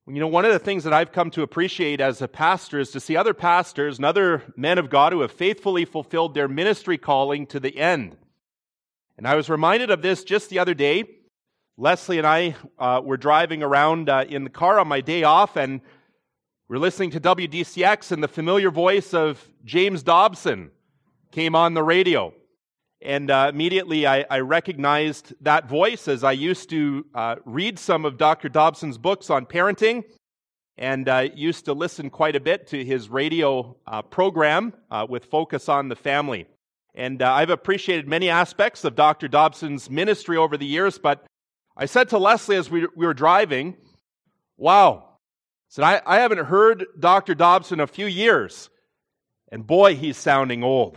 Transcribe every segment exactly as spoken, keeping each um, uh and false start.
You know, one of the things that I've come to appreciate as a pastor is to see other pastors and other men of God who have faithfully fulfilled their ministry calling to the end. And I was reminded of this just the other day. Leslie and I uh, were driving around uh, in the car on my day off, and we're listening to W D C X, and the familiar voice of James Dobson came on the radio. And uh, immediately I, I recognized that voice, as I used to uh, read some of Doctor Dobson's books on parenting, and uh, used to listen quite a bit to his radio uh, program uh, with focus on the family. And uh, I've appreciated many aspects of Doctor Dobson's ministry over the years, but I said to Leslie as we, we were driving, wow, I said, I, I haven't heard Doctor Dobson in a few years, and boy, he's sounding old.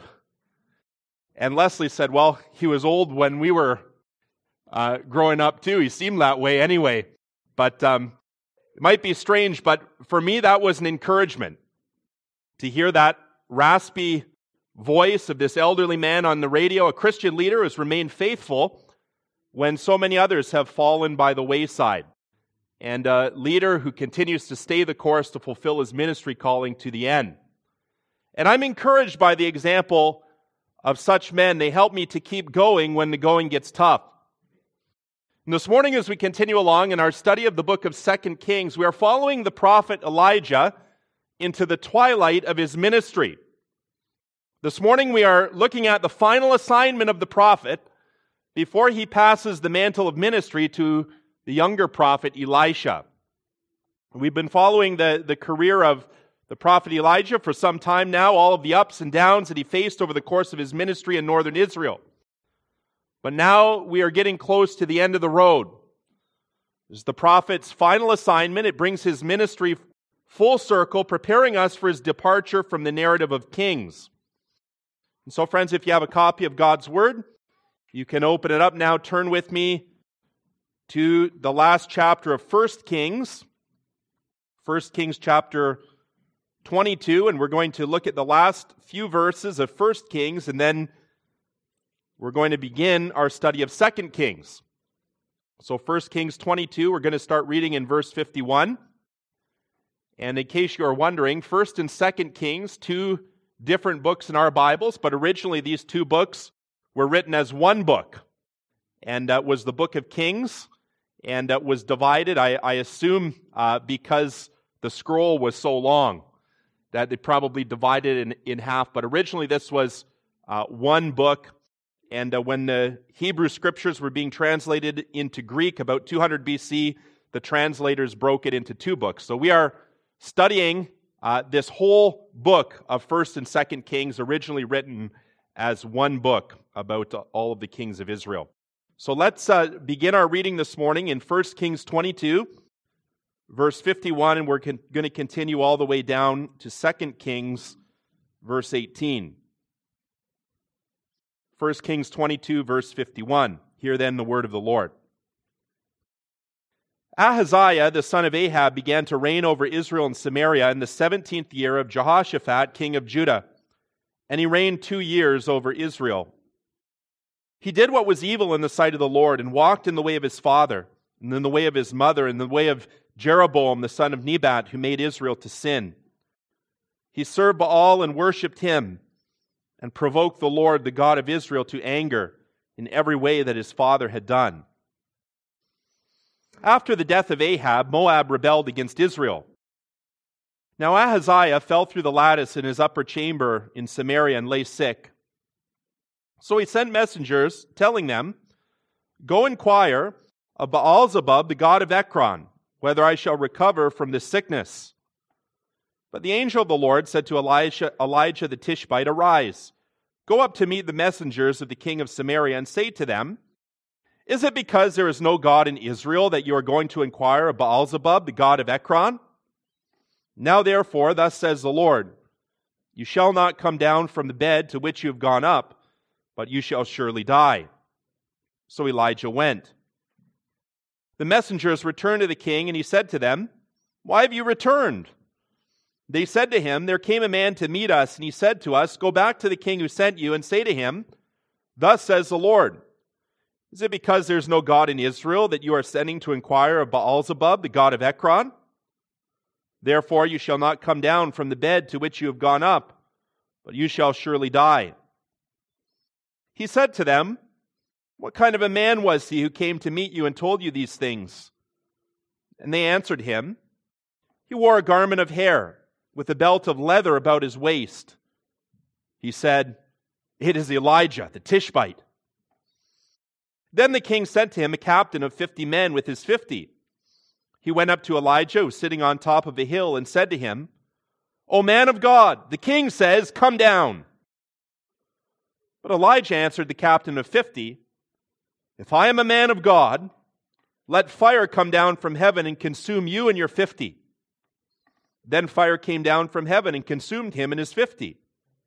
And Leslie said, well, he was old when we were uh, growing up too. He seemed that way anyway. But um, it might be strange, but for me that was an encouragement to hear that raspy voice of this elderly man on the radio, a Christian leader who has remained faithful when so many others have fallen by the wayside, and a leader who continues to stay the course to fulfill his ministry calling to the end. And I'm encouraged by the example of such men. They help me to keep going when the going gets tough. And this morning, as we continue along in our study of the book of Second Kings, we are following the prophet Elijah into the twilight of his ministry. This morning, we are looking at the final assignment of the prophet before he passes the mantle of ministry to the younger prophet Elisha. We've been following the, the career of the prophet Elijah for some time now, all of the ups and downs that he faced over the course of his ministry in northern Israel. But now we are getting close to the end of the road. This is the prophet's final assignment. It brings his ministry full circle, preparing us for his departure from the narrative of Kings. And so, friends, if you have a copy of God's Word, you can open it up now. Turn with me to the last chapter of First Kings. First Kings chapter twenty-two, and we're going to look at the last few verses of First Kings, and then we're going to begin our study of Second Kings. So First Kings twenty-two, we're going to start reading in verse fifty-one. And in case you are wondering, First and Second Kings, two different books in our Bibles, but originally these two books were written as one book, and that was the book of Kings, and that was divided, I, I assume, uh, because the scroll was so long, that they probably divided in, in half. But originally this was uh, one book. And uh, when the Hebrew scriptures were being translated into Greek about two hundred B C, the translators broke it into two books. So we are studying uh, this whole book of First and Second Kings, originally written as one book about all of the kings of Israel. So let's uh, begin our reading this morning in First Kings twenty-two. Verse fifty-one, and we're con- going to continue all the way down to Second Kings, verse eighteen. First Kings twenty-two, verse fifty-one. Hear then the word of the Lord. Ahaziah, the son of Ahab, began to reign over Israel and Samaria in the seventeenth year of Jehoshaphat, king of Judah, and he reigned two years over Israel. He did what was evil in the sight of the Lord, and walked in the way of his father, and in the way of his mother, and in the way of Jeroboam, the son of Nebat, who made Israel to sin. He served Baal and worshipped him, and provoked the Lord, the God of Israel, to anger in every way that his father had done. After the death of Ahab, Moab rebelled against Israel. Now Ahaziah fell through the lattice in his upper chamber in Samaria and lay sick. So he sent messengers, telling them, "Go inquire of Baal-zebub, the god of Ekron, whether I shall recover from this sickness." But the angel of the Lord said to Elijah, Elijah the Tishbite, "Arise, go up to meet the messengers of the king of Samaria, and say to them, Is it because there is no God in Israel that you are going to inquire of Baal-zebub, the god of Ekron? Now therefore, thus says the Lord, you shall not come down from the bed to which you have gone up, but you shall surely die." So Elijah went. The messengers returned to the king, and he said to them, "Why have you returned?" They said to him, "There came a man to meet us, and he said to us, 'Go back to the king who sent you, and say to him, Thus says the Lord, Is it because there is no God in Israel that you are sending to inquire of Baal-zebub, the god of Ekron?' Therefore you shall not come down from the bed to which you have gone up, but you shall surely die." He said to them, "What kind of a man was he who came to meet you and told you these things?" And they answered him, "He wore a garment of hair, with a belt of leather about his waist." He said, "It is Elijah, the Tishbite." Then the king sent to him a captain of fifty men with his fifty. He went up to Elijah, who was sitting on top of a hill, and said to him, "O man of God, the king says, come down." But Elijah answered the captain of fifty, "If I am a man of God, let fire come down from heaven and consume you and your fifty." Then fire came down from heaven and consumed him and his fifty.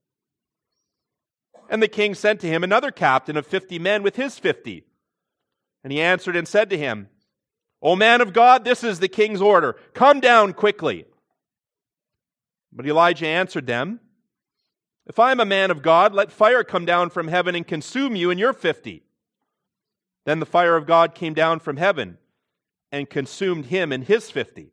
And the king sent to him another captain of fifty men with his fifty. And he answered and said to him, "O man of God, this is the king's order. Come down quickly." But Elijah answered them, "If I am a man of God, let fire come down from heaven and consume you and your fifty." Then the fire of God came down from heaven and consumed him and his fifty.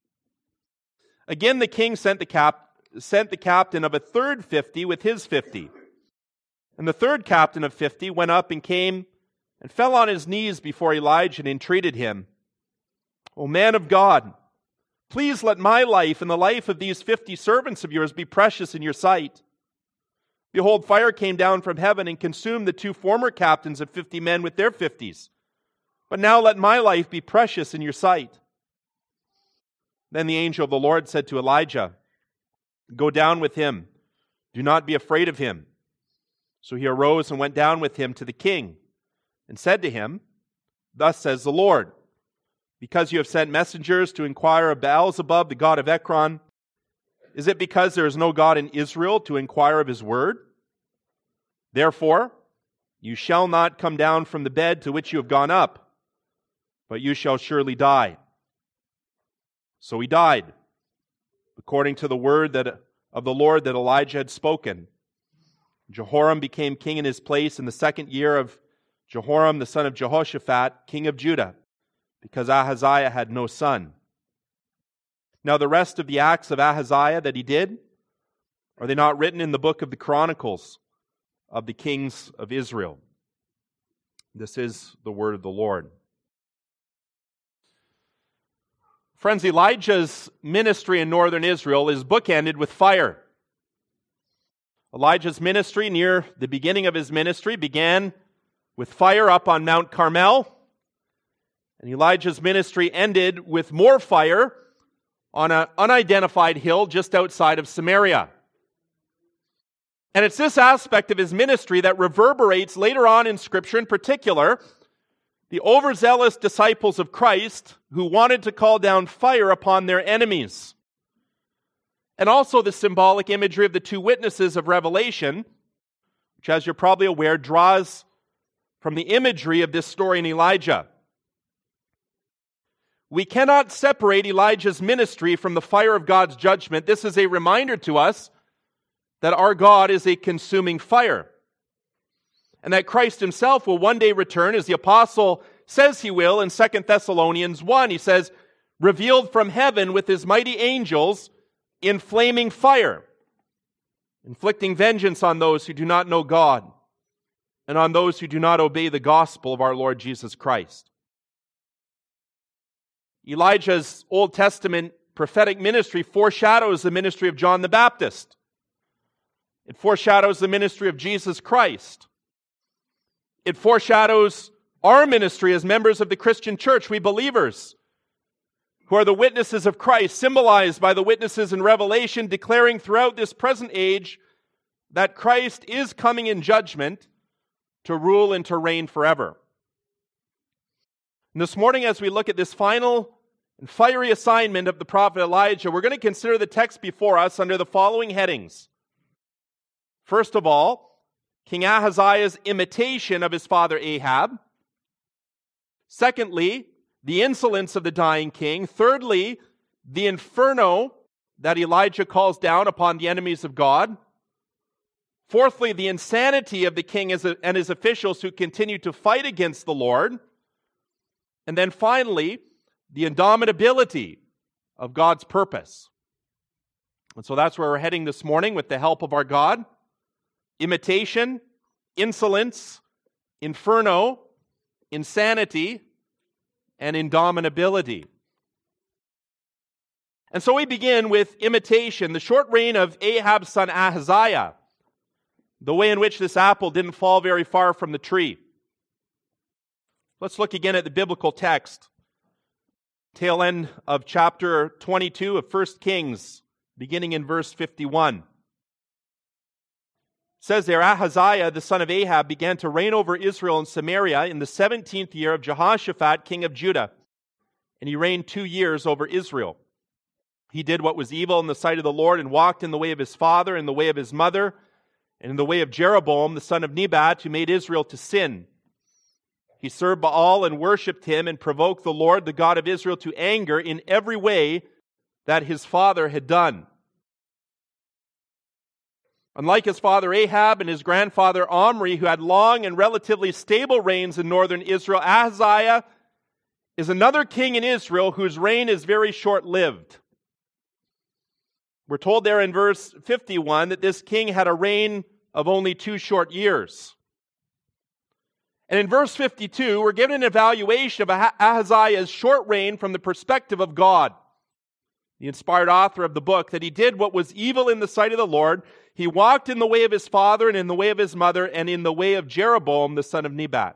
Again the king sent the, cap- sent the captain of a third fifty with his fifty. And the third captain of fifty went up and came and fell on his knees before Elijah and entreated him, "O man of God, please let my life and the life of these fifty servants of yours be precious in your sight. Behold, fire came down from heaven and consumed the two former captains of fifty men with their fifties. But now let my life be precious in your sight." Then the angel of the Lord said to Elijah, "Go down with him. Do not be afraid of him." So he arose and went down with him to the king and said to him, "Thus says the Lord, because you have sent messengers to inquire of Baal-zebub, the god of Ekron, is it because there is no God in Israel to inquire of his word? Therefore, you shall not come down from the bed to which you have gone up, but you shall surely die." So he died, according to the word that of the Lord that Elijah had spoken. Jehoram became king in his place in the second year of Jehoram the son of Jehoshaphat, king of Judah, because Ahaziah had no son. Now the rest of the acts of Ahaziah that he did, are they not written in the book of the Chronicles of the kings of Israel? This is the word of the Lord. Friends, Elijah's ministry in northern Israel is bookended with fire. Elijah's ministry, near the beginning of his ministry, began with fire up on Mount Carmel. And Elijah's ministry ended with more fire on an unidentified hill just outside of Samaria. And it's this aspect of his ministry that reverberates later on in Scripture, in particular, the overzealous disciples of Christ who wanted to call down fire upon their enemies. And also the symbolic imagery of the two witnesses of Revelation, which, as you're probably aware, draws from the imagery of this story in Elijah. We cannot separate Elijah's ministry from the fire of God's judgment. This is a reminder to us that our God is a consuming fire, and that Christ himself will one day return, as the apostle says he will in Second Thessalonians one. He says, revealed from heaven with his mighty angels in flaming fire, inflicting vengeance on those who do not know God and on those who do not obey the gospel of our Lord Jesus Christ. Elijah's Old Testament prophetic ministry foreshadows the ministry of John the Baptist. It foreshadows the ministry of Jesus Christ. It foreshadows our ministry as members of the Christian church, we believers, who are the witnesses of Christ, symbolized by the witnesses in Revelation, declaring throughout this present age that Christ is coming in judgment to rule and to reign forever. And this morning, as we look at this final and fiery assignment of the prophet Elijah, we're going to consider the text before us under the following headings. First of all, King Ahaziah's imitation of his father Ahab. Secondly, the insolence of the dying king. Thirdly, the inferno that Elijah calls down upon the enemies of God. Fourthly, the insanity of the king and his officials who continue to fight against the Lord. And then finally, the indomitability of God's purpose. And so that's where we're heading this morning with the help of our God. Imitation, insolence, inferno, insanity, and indomitability. And so we begin with imitation, the short reign of Ahab's son Ahaziah, the way in which this apple didn't fall very far from the tree. Let's look again at the biblical text. Tail end of chapter twenty-two of First Kings, beginning in verse fifty-one. It says there, Ahaziah, the son of Ahab, began to reign over Israel and Samaria in the seventeenth year of Jehoshaphat, king of Judah. And he reigned two years over Israel. He did what was evil in the sight of the Lord and walked in the way of his father, in the way of his mother, and in the way of Jeroboam, the son of Nebat, who made Israel to sin. He served Baal and worshipped him and provoked the Lord, the God of Israel, to anger in every way that his father had done. Unlike his father Ahab and his grandfather Omri, who had long and relatively stable reigns in northern Israel, Ahaziah is another king in Israel whose reign is very short-lived. We're told there in verse fifty-one that this king had a reign of only two short years. And in verse fifty-two, we're given an evaluation of Ahaziah's short reign from the perspective of God, the inspired author of the book, that he did what was evil in the sight of the Lord. He walked in the way of his father and in the way of his mother and in the way of Jeroboam, the son of Nebat.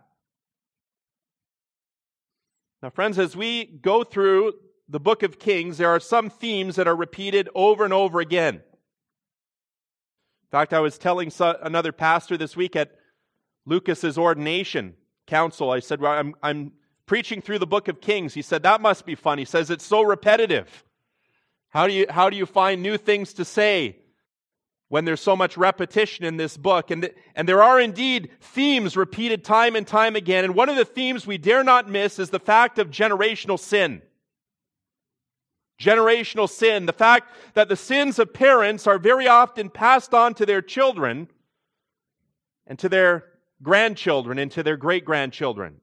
Now, friends, as we go through the book of Kings, there are some themes that are repeated over and over again. In fact, I was telling another pastor this week at Lucas's ordination council, I said, well, I'm, I'm preaching through the book of Kings. He said, that must be fun. He says, it's so repetitive. How do you, how do you find new things to say when there's so much repetition in this book? And, th- and there are indeed themes repeated time and time again. And one of the themes we dare not miss is the fact of generational sin. Generational sin, the fact that the sins of parents are very often passed on to their children and to their grandchildren and to their great-grandchildren.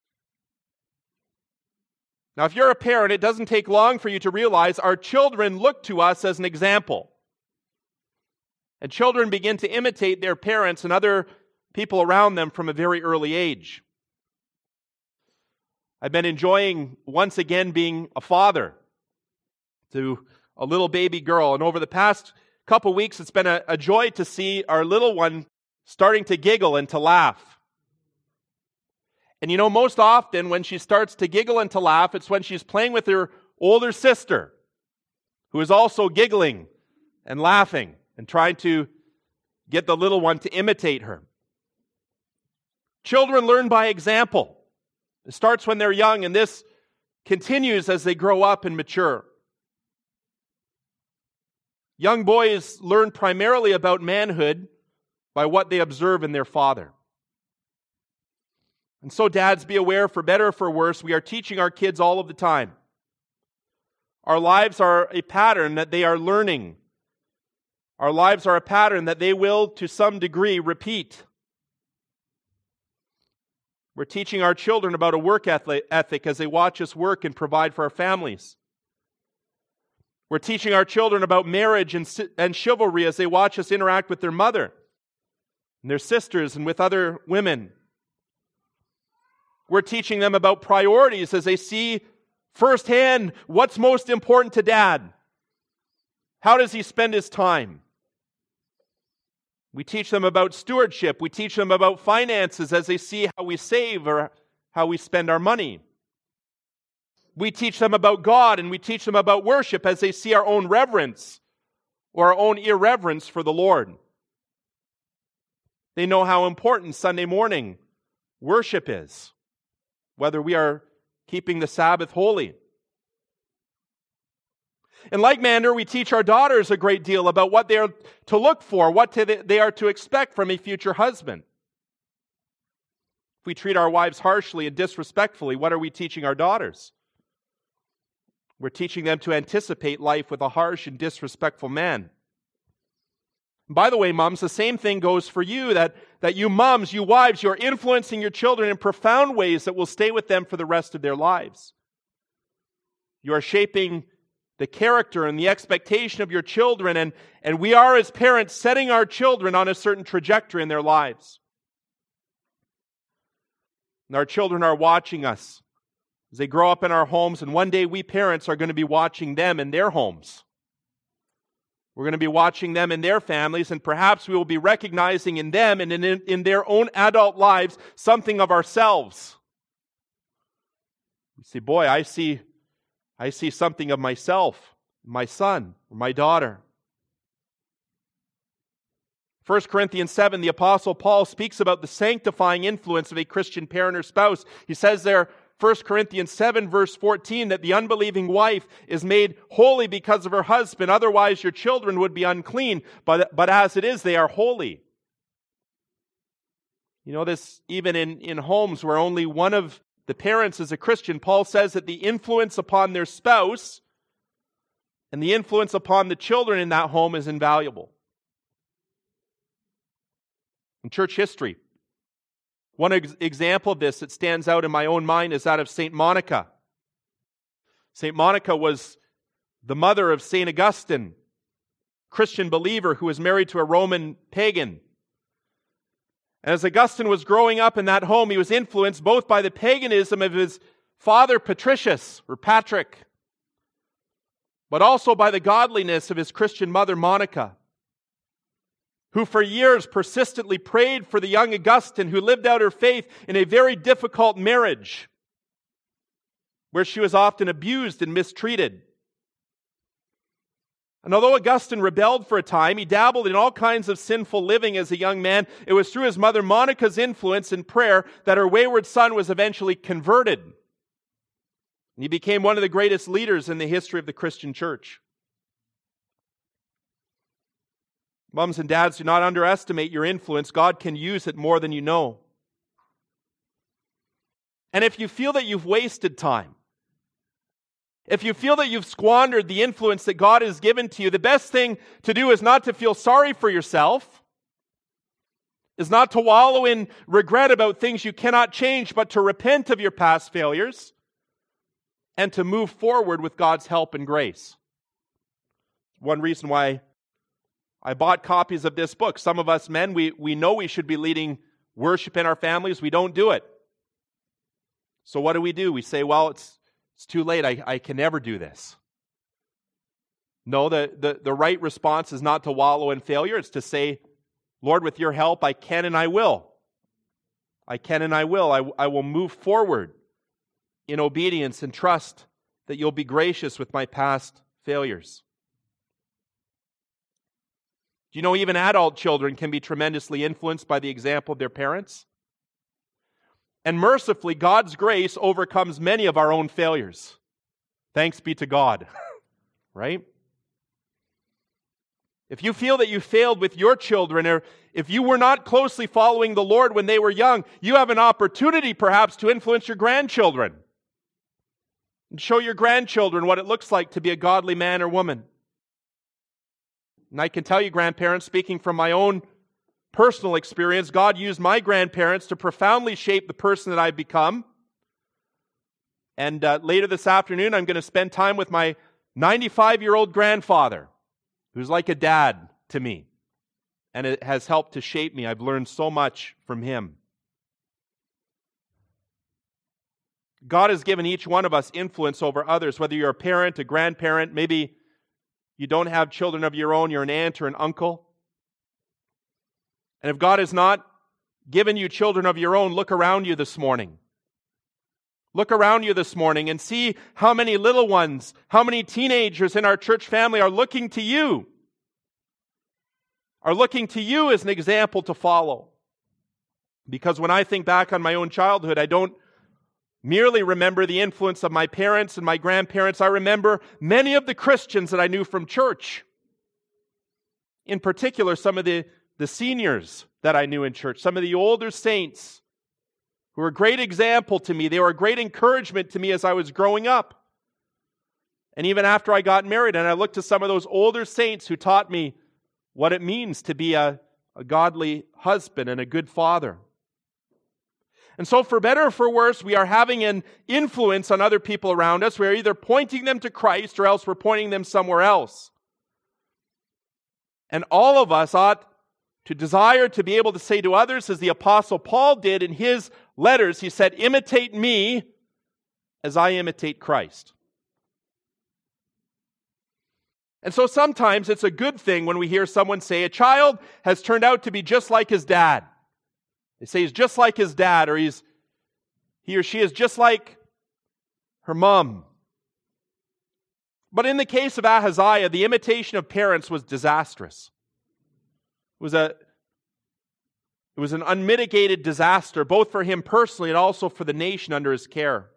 Now, if you're a parent, it doesn't take long for you to realize our children look to us as an example. And children begin to imitate their parents and other people around them from a very early age. I've been enjoying once again being a father to a little baby girl. And over the past couple weeks, it's been a, a joy to see our little one starting to giggle and to laugh. And you know, most often when she starts to giggle and to laugh, it's when she's playing with her older sister, who is also giggling and laughing and trying to get the little one to imitate her. Children learn by example. It starts when they're young, and this continues as they grow up and mature. Young boys learn primarily about manhood by what they observe in their father. And so, dads, be aware, for better or for worse, we are teaching our kids all of the time. Our lives are a pattern that they are learning. Our lives are a pattern that they will, to some degree, repeat. We're teaching our children about a work ethic as they watch us work and provide for our families. We're teaching our children about marriage and, and chivalry as they watch us interact with their mother and their sisters and with other women. We're teaching them about priorities as they see firsthand what's most important to dad. How does he spend his time? We teach them about stewardship. We teach them about finances as they see how we save or how we spend our money. We teach them about God, and we teach them about worship as they see our own reverence or our own irreverence for the Lord. They know how important Sunday morning worship is, whether we are keeping the Sabbath holy. In like manner, we teach our daughters a great deal about what they are to look for, what they are to expect from a future husband. If we treat our wives harshly and disrespectfully, what are we teaching our daughters? We're teaching them to anticipate life with a harsh and disrespectful man. By the way, moms, the same thing goes for you, that, that you moms, you wives, you're influencing your children in profound ways that will stay with them for the rest of their lives. You are shaping the character and the expectation of your children, and, and we are as parents setting our children on a certain trajectory in their lives. And our children are watching us as they grow up in our homes, and one day we parents are going to be watching them in their homes. We're going to be watching them in their families, and perhaps we will be recognizing in them and in, in their own adult lives something of ourselves. You say, boy, I see, I see something of myself, my son, or my daughter. First Corinthians seven, the Apostle Paul speaks about the sanctifying influence of a Christian parent or spouse. He says there, First Corinthians seven, verse fourteen, that the unbelieving wife is made holy because of her husband. Otherwise, your children would be unclean. But, but as it is, they are holy. You know this, even in, in homes where only one of the parents is a Christian, Paul says that the influence upon their spouse and the influence upon the children in that home is invaluable. In church history, one ex- example of this that stands out in my own mind is that of Saint Monica. Saint Monica was the mother of Saint Augustine, Christian believer who was married to a Roman pagan. And as Augustine was growing up in that home, he was influenced both by the paganism of his father Patricius, or Patrick, but also by the godliness of his Christian mother Monica, who for years persistently prayed for the young Augustine, who lived out her faith in a very difficult marriage, where she was often abused and mistreated. And although Augustine rebelled for a time, he dabbled in all kinds of sinful living as a young man. It was through his mother Monica's influence and prayer that her wayward son was eventually converted. And he became one of the greatest leaders in the history of the Christian church. Moms and dads, do not underestimate your influence. God can use it more than you know. And if you feel that you've wasted time, if you feel that you've squandered the influence that God has given to you, the best thing to do is not to feel sorry for yourself, is not to wallow in regret about things you cannot change, but to repent of your past failures and to move forward with God's help and grace. One reason why I bought copies of this book. Some of us men, we, we know we should be leading worship in our families. We don't do it. So what do we do? We say, well, it's It's too late. I, I can never do this. No, the, the, the right response is not to wallow in failure. It's to say, Lord, with your help, I can and I will. I can and I will. I, I will move forward in obedience and trust that you'll be gracious with my past failures. Do you know even adult children can be tremendously influenced by the example of their parents? And mercifully, God's grace overcomes many of our own failures. Thanks be to God. Right? If you feel that you failed with your children, or if you were not closely following the Lord when they were young, you have an opportunity perhaps to influence your grandchildren and show your grandchildren what it looks like to be a godly man or woman. And I can tell you, grandparents, speaking from my own personal experience, God used my grandparents to profoundly shape the person that I've become. And uh, later this afternoon, I'm going to spend time with my ninety-five-year-old grandfather, who's like a dad to me. And it has helped to shape me. I've learned so much from him. God has given each one of us influence over others, whether you're a parent, a grandparent, maybe you don't have children of your own, you're an aunt or an uncle. And if God has not given you children of your own, look around you this morning. Look around you this morning and see how many little ones, how many teenagers in our church family are looking to you, are looking to you as an example to follow. Because when I think back on my own childhood, I don't merely remember the influence of my parents and my grandparents. I remember many of the Christians that I knew from church. In particular, some of the The seniors that I knew in church, some of the older saints who were a great example to me. They were a great encouragement to me as I was growing up. And even after I got married, and I looked to some of those older saints who taught me what it means to be a, a godly husband and a good father. And so for better or for worse, we are having an influence on other people around us. We are either pointing them to Christ or else we're pointing them somewhere else. And all of us ought to desire to be able to say to others, as the Apostle Paul did in his letters, he said, imitate me as I imitate Christ. And so sometimes it's a good thing when we hear someone say, a child has turned out to be just like his dad. They say he's just like his dad, or he's he or she is just like her mom. But in the case of Ahaziah, the imitation of parents was disastrous. It was a it was an unmitigated disaster, both for him personally and also for the nation under his care.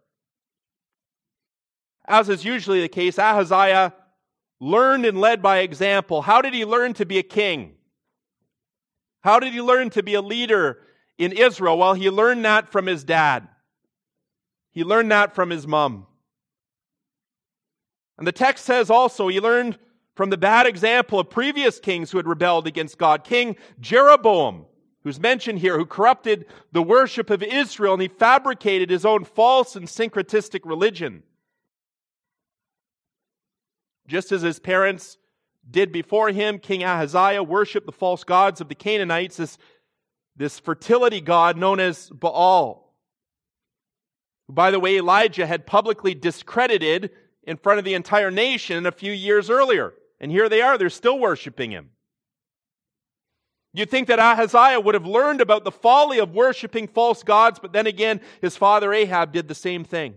As is usually the case, Ahaziah learned and led by example. How did he learn to be a king? How did he learn to be a leader in Israel? Well, he learned that from his dad. He learned that from his mom. And the text says also he learned from the bad example of previous kings who had rebelled against God. King Jeroboam, who's mentioned here, who corrupted the worship of Israel, and he fabricated his own false and syncretistic religion. Just as his parents did before him, King Ahaziah worshiped the false gods of the Canaanites, this, this fertility god known as Baal. By the way, Elijah had publicly discredited in front of the entire nation a few years earlier. And here they are, they're still worshiping him. You'd think that Ahaziah would have learned about the folly of worshiping false gods, but then again, his father Ahab did the same thing.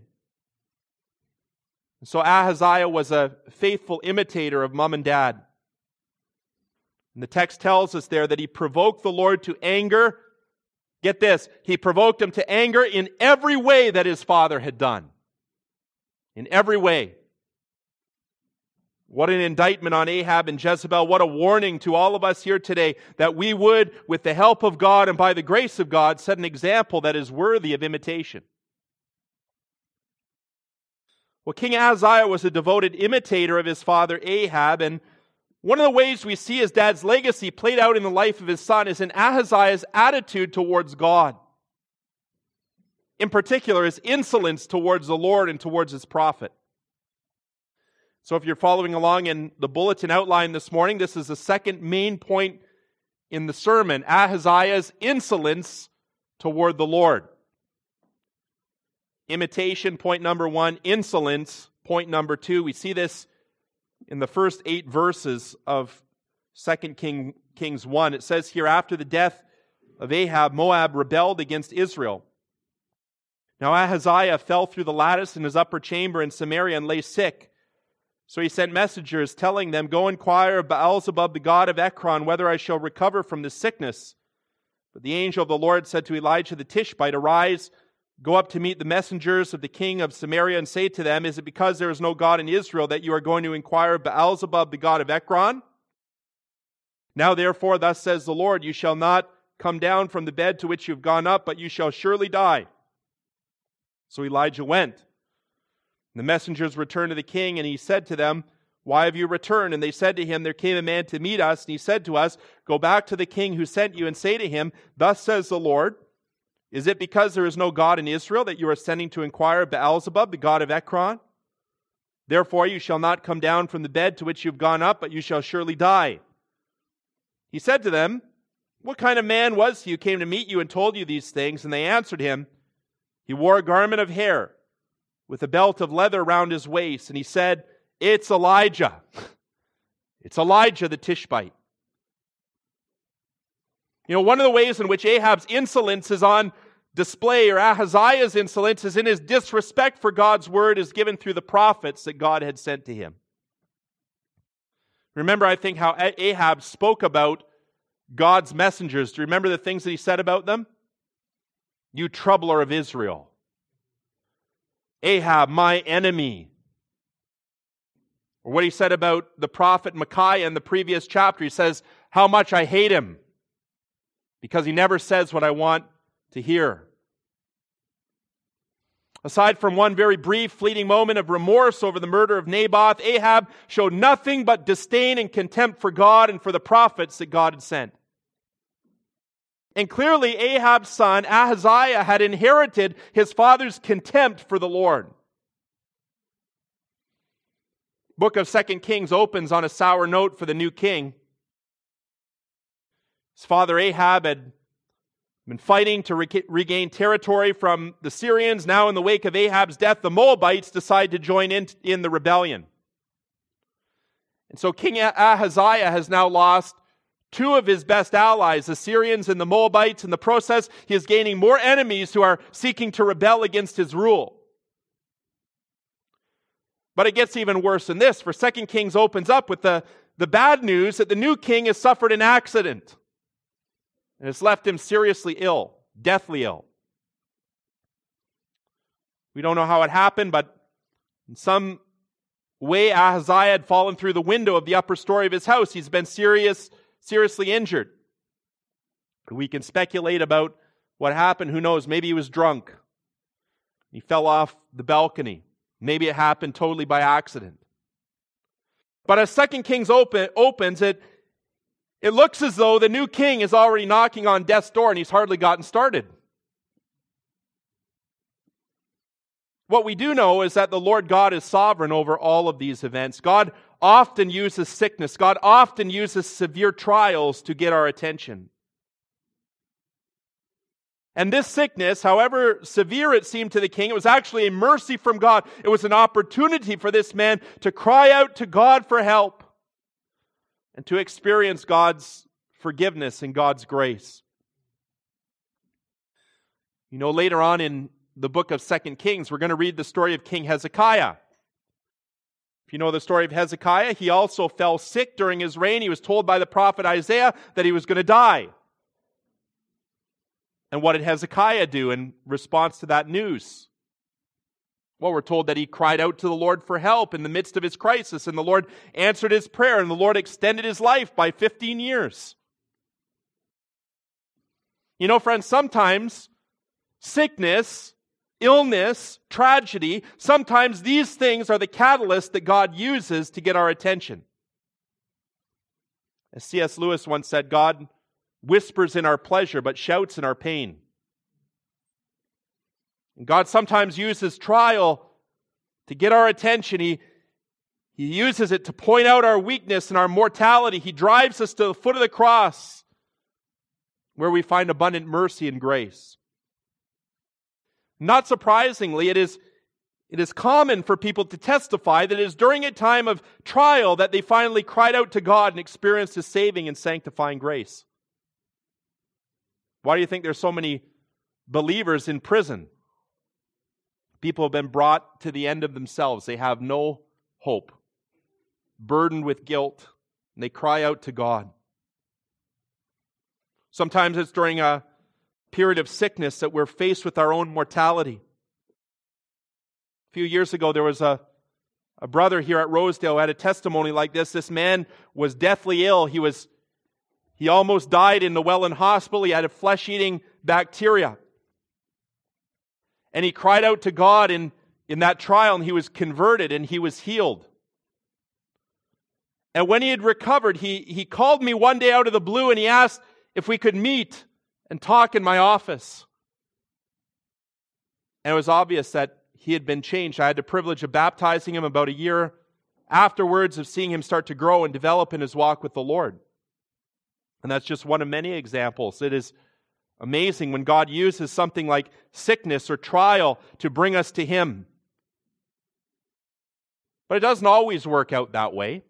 So Ahaziah was a faithful imitator of mom and dad. And the text tells us there that he provoked the Lord to anger. Get this, he provoked him to anger in every way that his father had done. In every way. What an indictment on Ahab and Jezebel. What a warning to all of us here today that we would, with the help of God and by the grace of God, set an example that is worthy of imitation. Well, King Ahaziah was a devoted imitator of his father Ahab, and one of the ways we see his dad's legacy played out in the life of his son is in Ahaziah's attitude towards God. In particular, his insolence towards the Lord and towards his prophet. So if you're following along in the bulletin outline this morning, this is the second main point in the sermon, Ahaziah's insolence toward the Lord. Imitation, point number one. Insolence, point number two. We see this in the first eight verses of Second King, Kings one. It says here, after the death of Ahab, Moab rebelled against Israel. Now Ahaziah fell through the lattice in his upper chamber in Samaria and lay sick. So he sent messengers telling them, go inquire of Baal-zebub, the god of Ekron, whether I shall recover from this sickness. But the angel of the Lord said to Elijah the Tishbite, arise, go up to meet the messengers of the king of Samaria and say to them, is it because there is no God in Israel that you are going to inquire of Baal-zebub, the god of Ekron? Now therefore, thus says the Lord, you shall not come down from the bed to which you have gone up, but you shall surely die. So Elijah went. The messengers returned to the king, and he said to them, why have you returned? And they said to him, there came a man to meet us, and he said to us, go back to the king who sent you and say to him, thus says the Lord, is it because there is no God in Israel that you are sending to inquire of Baal-zebub, the god of Ekron? Therefore you shall not come down from the bed to which you have gone up, but you shall surely die. He said to them, what kind of man was he who came to meet you and told you these things? And they answered him, he wore a garment of hair with a belt of leather around his waist. And he said, it's Elijah. It's Elijah the Tishbite. You know, one of the ways in which Ahab's insolence is on display, or Ahaziah's insolence, is in his disrespect for God's word is given through the prophets that God had sent to him. Remember, I think, how Ahab spoke about God's messengers. Do you remember the things that he said about them? You troubler of Israel. Ahab, my enemy. Or what he said about the prophet Micaiah in the previous chapter. He says, how much I hate him, because he never says what I want to hear. Aside from one very brief, fleeting moment of remorse over the murder of Naboth, Ahab showed nothing but disdain and contempt for God and for the prophets that God had sent. And clearly Ahab's son, Ahaziah, had inherited his father's contempt for the Lord. Book of Second Kings opens on a sour note for the new king. His father Ahab had been fighting to re- regain territory from the Syrians. Now in the wake of Ahab's death, the Moabites decide to join in, in the rebellion. And so King Ahaziah has now lost two of his best allies, the Syrians and the Moabites. In the process, he is gaining more enemies who are seeking to rebel against his rule. But it gets even worse than this, for Second Kings opens up with the, the bad news that the new king has suffered an accident and has left him seriously ill, deathly ill. We don't know how it happened, but in some way Ahaziah had fallen through the window of the upper story of his house. He's been serious, seriously injured. We can speculate about what happened. Who knows? Maybe he was drunk. He fell off the balcony. Maybe it happened totally by accident. But as Second Kings open, opens, it, it looks as though the new king is already knocking on death's door and he's hardly gotten started. What we do know is that the Lord God is sovereign over all of these events. God often uses sickness. God often uses severe trials to get our attention. And this sickness, however severe it seemed to the king, it was actually a mercy from God. It was an opportunity for this man to cry out to God for help and to experience God's forgiveness and God's grace. You know, later on in the book of Second Kings, we're going to read the story of King Hezekiah. If you know the story of Hezekiah, he also fell sick during his reign. He was told by the prophet Isaiah that he was going to die. And what did Hezekiah do in response to that news? Well, we're told that he cried out to the Lord for help in the midst of his crisis, and the Lord answered his prayer, and the Lord extended his life by fifteen years. You know, friends, sometimes sickness, illness, tragedy, sometimes these things are the catalyst that God uses to get our attention. As C S Lewis once said, God whispers in our pleasure, but shouts in our pain. And God sometimes uses trial to get our attention. He, he uses it to point out our weakness and our mortality. He drives us to the foot of the cross, where we find abundant mercy and grace. Not surprisingly, it is, it is common for people to testify that it is during a time of trial that they finally cried out to God and experienced His saving and sanctifying grace. Why do you think there's so many believers in prison? People have been brought to the end of themselves. They have no hope, burdened with guilt, and they cry out to God. Sometimes it's during a period of sickness that we're faced with our own mortality. A few years ago, there was a, a brother here at Rosedale who had a testimony like this. This man was deathly ill. He was He almost died in the Welland Hospital. He had a flesh-eating bacteria. And he cried out to God in, in that trial, and he was converted, and he was healed. And when he had recovered, he, he called me one day out of the blue, and he asked if we could meet and talk in my office. And it was obvious that he had been changed. I had the privilege of baptizing him about a year afterwards, of seeing him start to grow and develop in his walk with the Lord. And that's just one of many examples. It is amazing when God uses something like sickness or trial to bring us to Him. But it doesn't always work out that way.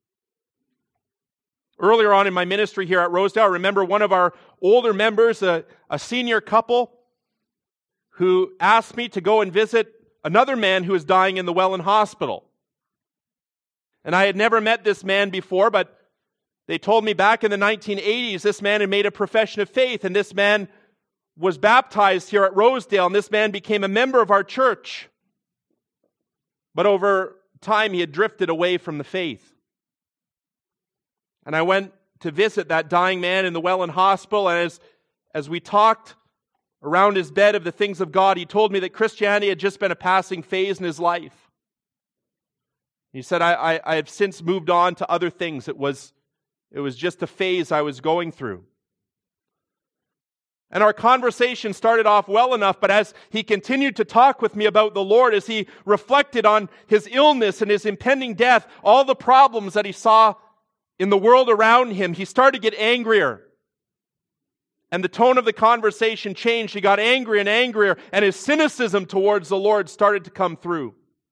Earlier on in my ministry here at Rosedale, I remember one of our older members, a, a senior couple, who asked me to go and visit another man who was dying in the Welland Hospital. And I had never met this man before, but they told me back in the nineteen eighties, this man had made a profession of faith, and this man was baptized here at Rosedale, and this man became a member of our church. But over time, he had drifted away from the faith. And I went to visit that dying man in the Welland Hospital, and as, as we talked around his bed of the things of God, he told me that Christianity had just been a passing phase in his life. He said, I, I, I have since moved on to other things. It was It was just a phase I was going through. And our conversation started off well enough, but as he continued to talk with me about the Lord, as he reflected on his illness and his impending death, all the problems that he saw in the world around him, he started to get angrier. And the tone of the conversation changed. He got angrier and angrier, and his cynicism towards the Lord started to come through.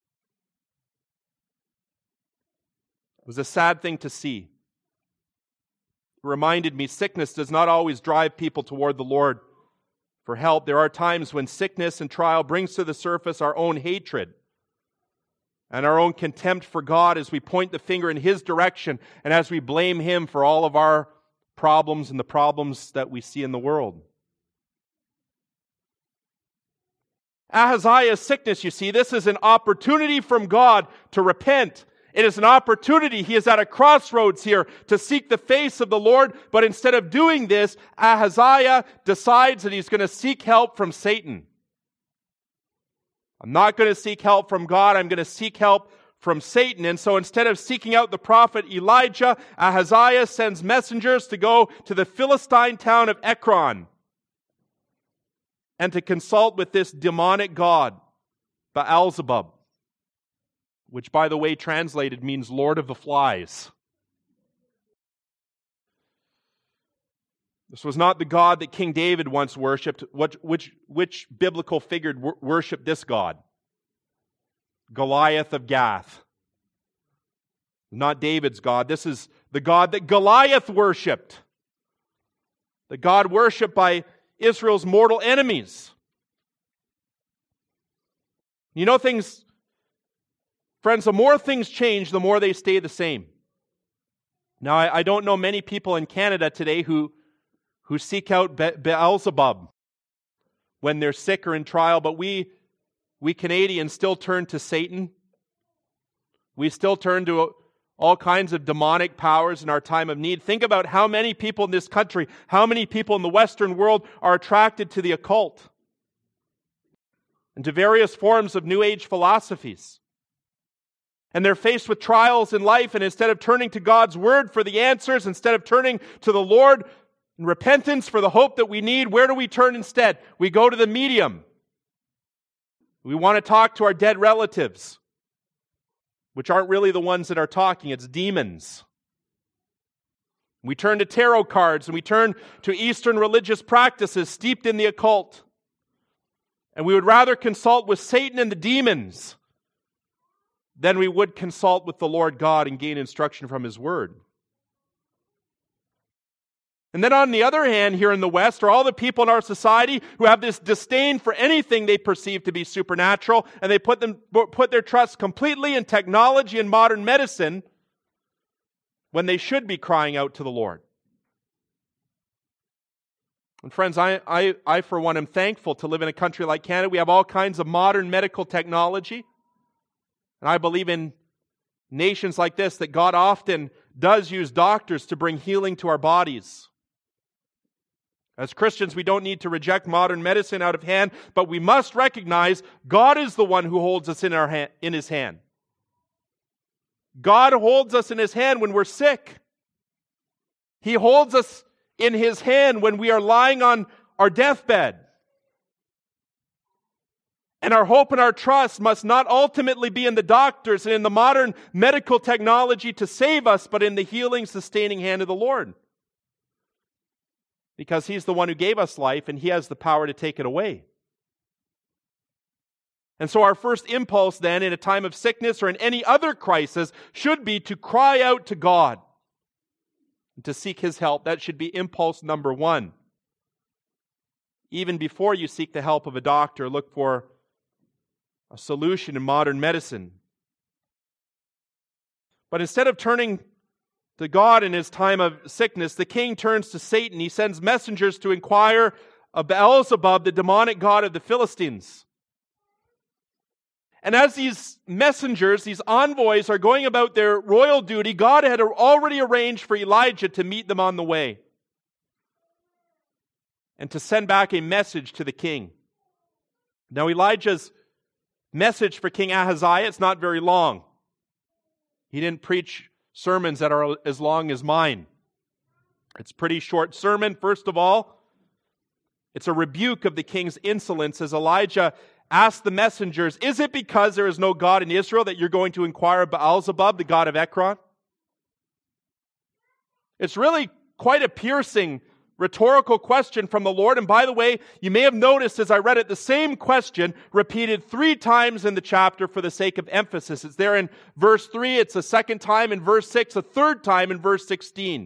It was a sad thing to see. It reminded me sickness does not always drive people toward the Lord for help. There are times when sickness and trial brings to the surface our own hatred and our own contempt for God as we point the finger in His direction and as we blame Him for all of our problems and the problems that we see in the world. Ahaziah's sickness, you see, this is an opportunity from God to repent. It is an opportunity. He is at a crossroads here to seek the face of the Lord. But instead of doing this, Ahaziah decides that he's going to seek help from Satan. I'm not going to seek help from God. I'm going to seek help from Satan. And so instead of seeking out the prophet Elijah, Ahaziah sends messengers to go to the Philistine town of Ekron and to consult with this demonic god, Baal-zebub, which, by the way, translated means Lord of the Flies. This was not the God that King David once worshipped. Which, which, which biblical figure worshipped this God? Goliath of Gath. Not David's God. This is the God that Goliath worshipped. The God worshipped by Israel's mortal enemies. You know things... Friends, the more things change, the more they stay the same. Now, I, I don't know many people in Canada today who, who seek out Be- Beelzebub when they're sick or in trial, but we, we Canadians still turn to Satan. We still turn to all kinds of demonic powers in our time of need. Think about how many people in this country, how many people in the Western world are attracted to the occult and to various forms of New Age philosophies. And they're faced with trials in life, and instead of turning to God's Word for the answers, instead of turning to the Lord in repentance for the hope that we need, where do we turn instead? We go to the medium. We want to talk to our dead relatives, which aren't really the ones that are talking, it's demons. We turn to tarot cards, and we turn to Eastern religious practices steeped in the occult. And we would rather consult with Satan and the demons then we would consult with the Lord God and gain instruction from His Word. And then on the other hand, here in the West, are all the people in our society who have this disdain for anything they perceive to be supernatural, and they put them put their trust completely in technology and modern medicine when they should be crying out to the Lord. And friends, I, I, I for one am thankful to live in a country like Canada. We have all kinds of modern medical technology. And I believe in nations like this that God often does use doctors to bring healing to our bodies. As Christians, we don't need to reject modern medicine out of hand, but we must recognize God is the one who holds us in our hand, in His hand. God holds us in His hand when we're sick. He holds us in His hand when we are lying on our deathbed. And our hope and our trust must not ultimately be in the doctors and in the modern medical technology to save us, but in the healing, sustaining hand of the Lord. Because He's the one who gave us life, and He has the power to take it away. And so our first impulse then, in a time of sickness or in any other crisis, should be to cry out to God and to seek His help. That should be impulse number one. Even before you seek the help of a doctor, look for a solution in modern medicine. But instead of turning to God in his time of sickness, the king turns to Satan. He sends messengers to inquire of Beelzebub, the demonic god of the Philistines. And as these messengers, these envoys, are going about their royal duty, God had already arranged for Elijah to meet them on the way and to send back a message to the king. Now, Elijah's message for King Ahaziah, it's not very long. He didn't preach sermons that are as long as mine. It's a pretty short sermon. First of all, It's a rebuke of the king's insolence as Elijah asked the messengers, is it because there is no God in Israel that you're going to inquire of Baal-zebub, the god of Ekron? It's really quite a piercing rhetorical question from the Lord. And by the way, you may have noticed as I read it, the same question repeated three times in the chapter for the sake of emphasis. It's there in verse three, it's a second time in verse six, a third time in verse sixteen.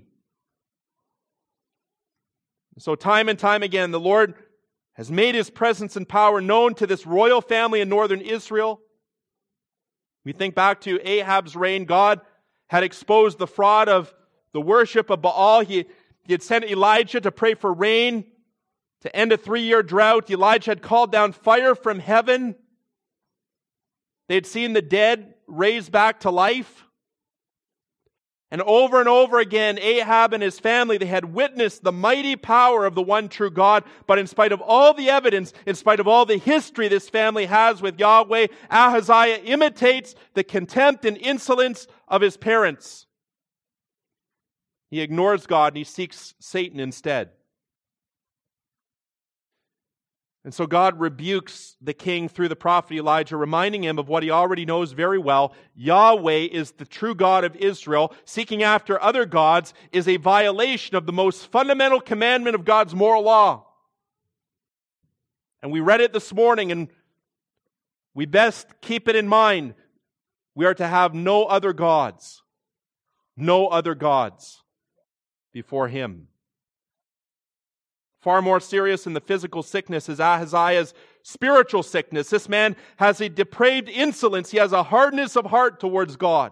So time and time again, the Lord has made His presence and power known to this royal family in northern Israel. We think back to Ahab's reign. God had exposed the fraud of the worship of Baal. He, he had sent Elijah to pray for rain to end a three-year drought. Elijah had called down fire from heaven. They had seen the dead raised back to life. And over and over again, Ahab and his family, they had witnessed the mighty power of the one true God. But in spite of all the evidence, in spite of all the history this family has with Yahweh, Ahaziah imitates the contempt and insolence of his parents. He ignores God and he seeks Satan instead. And so God rebukes the king through the prophet Elijah, reminding him of what he already knows very well. Yahweh is the true God of Israel. Seeking after other gods is a violation of the most fundamental commandment of God's moral law. And we read it this morning, and we best keep it in mind. We are to have no other gods. No other gods before Him. Far more serious than the physical sickness is Ahaziah's spiritual sickness. This man has a depraved insolence. He has a hardness of heart towards God.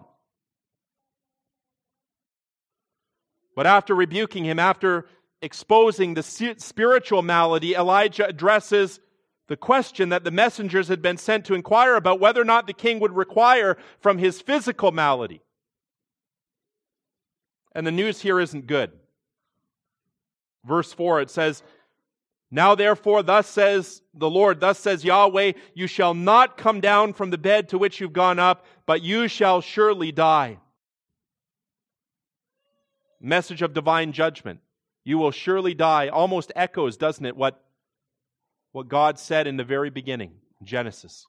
But after rebuking him, after exposing the spiritual malady, Elijah addresses the question that the messengers had been sent to inquire about, whether or not the king would require from his physical malady. And the news here isn't good. Verse four, it says, now therefore, thus says the Lord, thus says Yahweh, you shall not come down from the bed to which you've gone up, but you shall surely die. Message of divine judgment. You will surely die. Almost echoes, doesn't it, what, what God said in the very beginning, Genesis.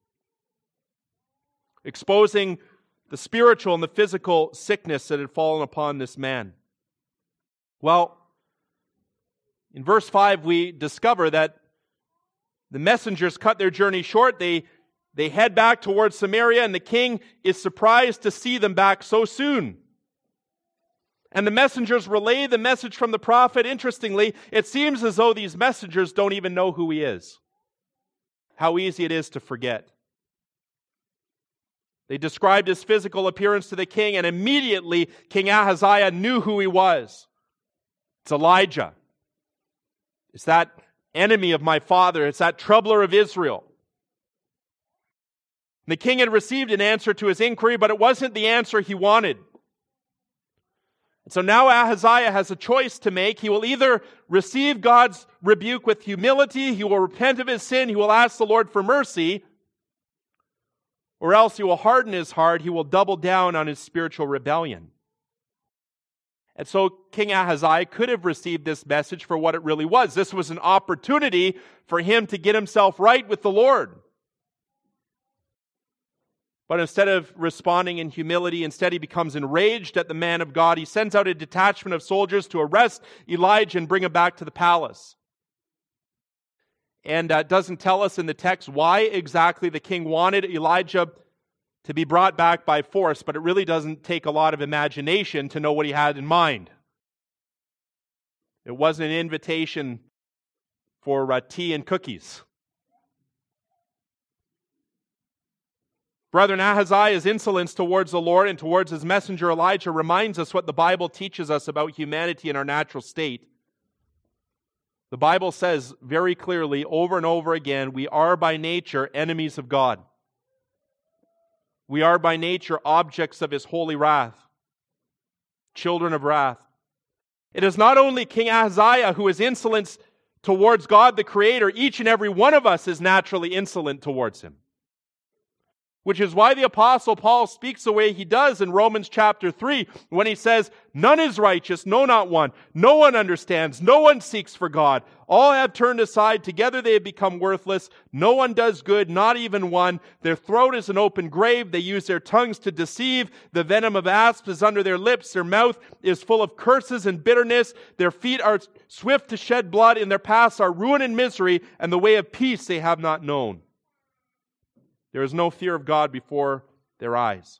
Exposing the spiritual and the physical sickness that had fallen upon this man. Well, in verse five, we discover that the messengers cut their journey short. They, they head back towards Samaria, and the king is surprised to see them back so soon. And the messengers relay the message from the prophet. Interestingly, it seems as though these messengers don't even know who he is. How easy it is to forget. They described his physical appearance to the king, and immediately King Ahaziah knew who he was. It's Elijah. It's that enemy of my father. It's that troubler of Israel. The king had received an answer to his inquiry, but it wasn't the answer he wanted. And so now Ahaziah has a choice to make. He will either receive God's rebuke with humility, he will repent of his sin, he will ask the Lord for mercy, or else he will harden his heart, he will double down on his spiritual rebellion. And so King Ahaziah could have received this message for what it really was. This was an opportunity for him to get himself right with the Lord. But instead of responding in humility, instead he becomes enraged at the man of God. He sends out a detachment of soldiers to arrest Elijah and bring him back to the palace. And uh, doesn't tell us in the text why exactly the king wanted Elijah to be brought back by force, but it really doesn't take a lot of imagination to know what he had in mind. It wasn't an invitation for uh, tea and cookies. Brethren, Ahaziah's insolence towards the Lord and towards his messenger Elijah reminds us what the Bible teaches us about humanity in our natural state. The Bible says very clearly over and over again, we are by nature enemies of God. We are by nature objects of His holy wrath, children of wrath. It is not only King Ahaziah who is insolent towards God the Creator. Each and every one of us is naturally insolent towards Him. Which is why the Apostle Paul speaks the way he does in Romans chapter three, when he says, "None is righteous, no, not one. No one understands, no one seeks for God. All have turned aside, together they have become worthless. No one does good, not even one. Their throat is an open grave. They use their tongues to deceive. The venom of asps is under their lips. Their mouth is full of curses and bitterness. Their feet are swift to shed blood. In their paths are ruin and misery, and the way of peace they have not known. There is no fear of God before their eyes."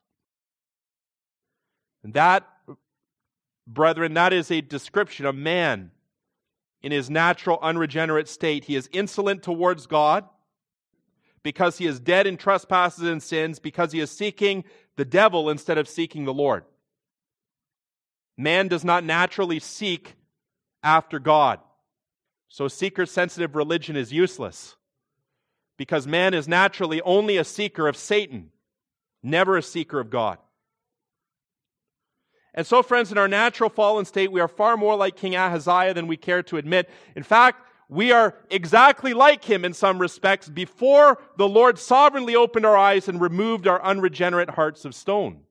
And that, brethren, that is a description of man in his natural unregenerate state. He is insolent towards God because he is dead in trespasses and sins, because he is seeking the devil instead of seeking the Lord. Man does not naturally seek after God. So seeker-sensitive religion is useless, because man is naturally only a seeker of Satan, never a seeker of God. And so, friends, in our natural fallen state, we are far more like King Ahaziah than we care to admit. In fact, we are exactly like him in some respects before the Lord sovereignly opened our eyes and removed our unregenerate hearts of stone.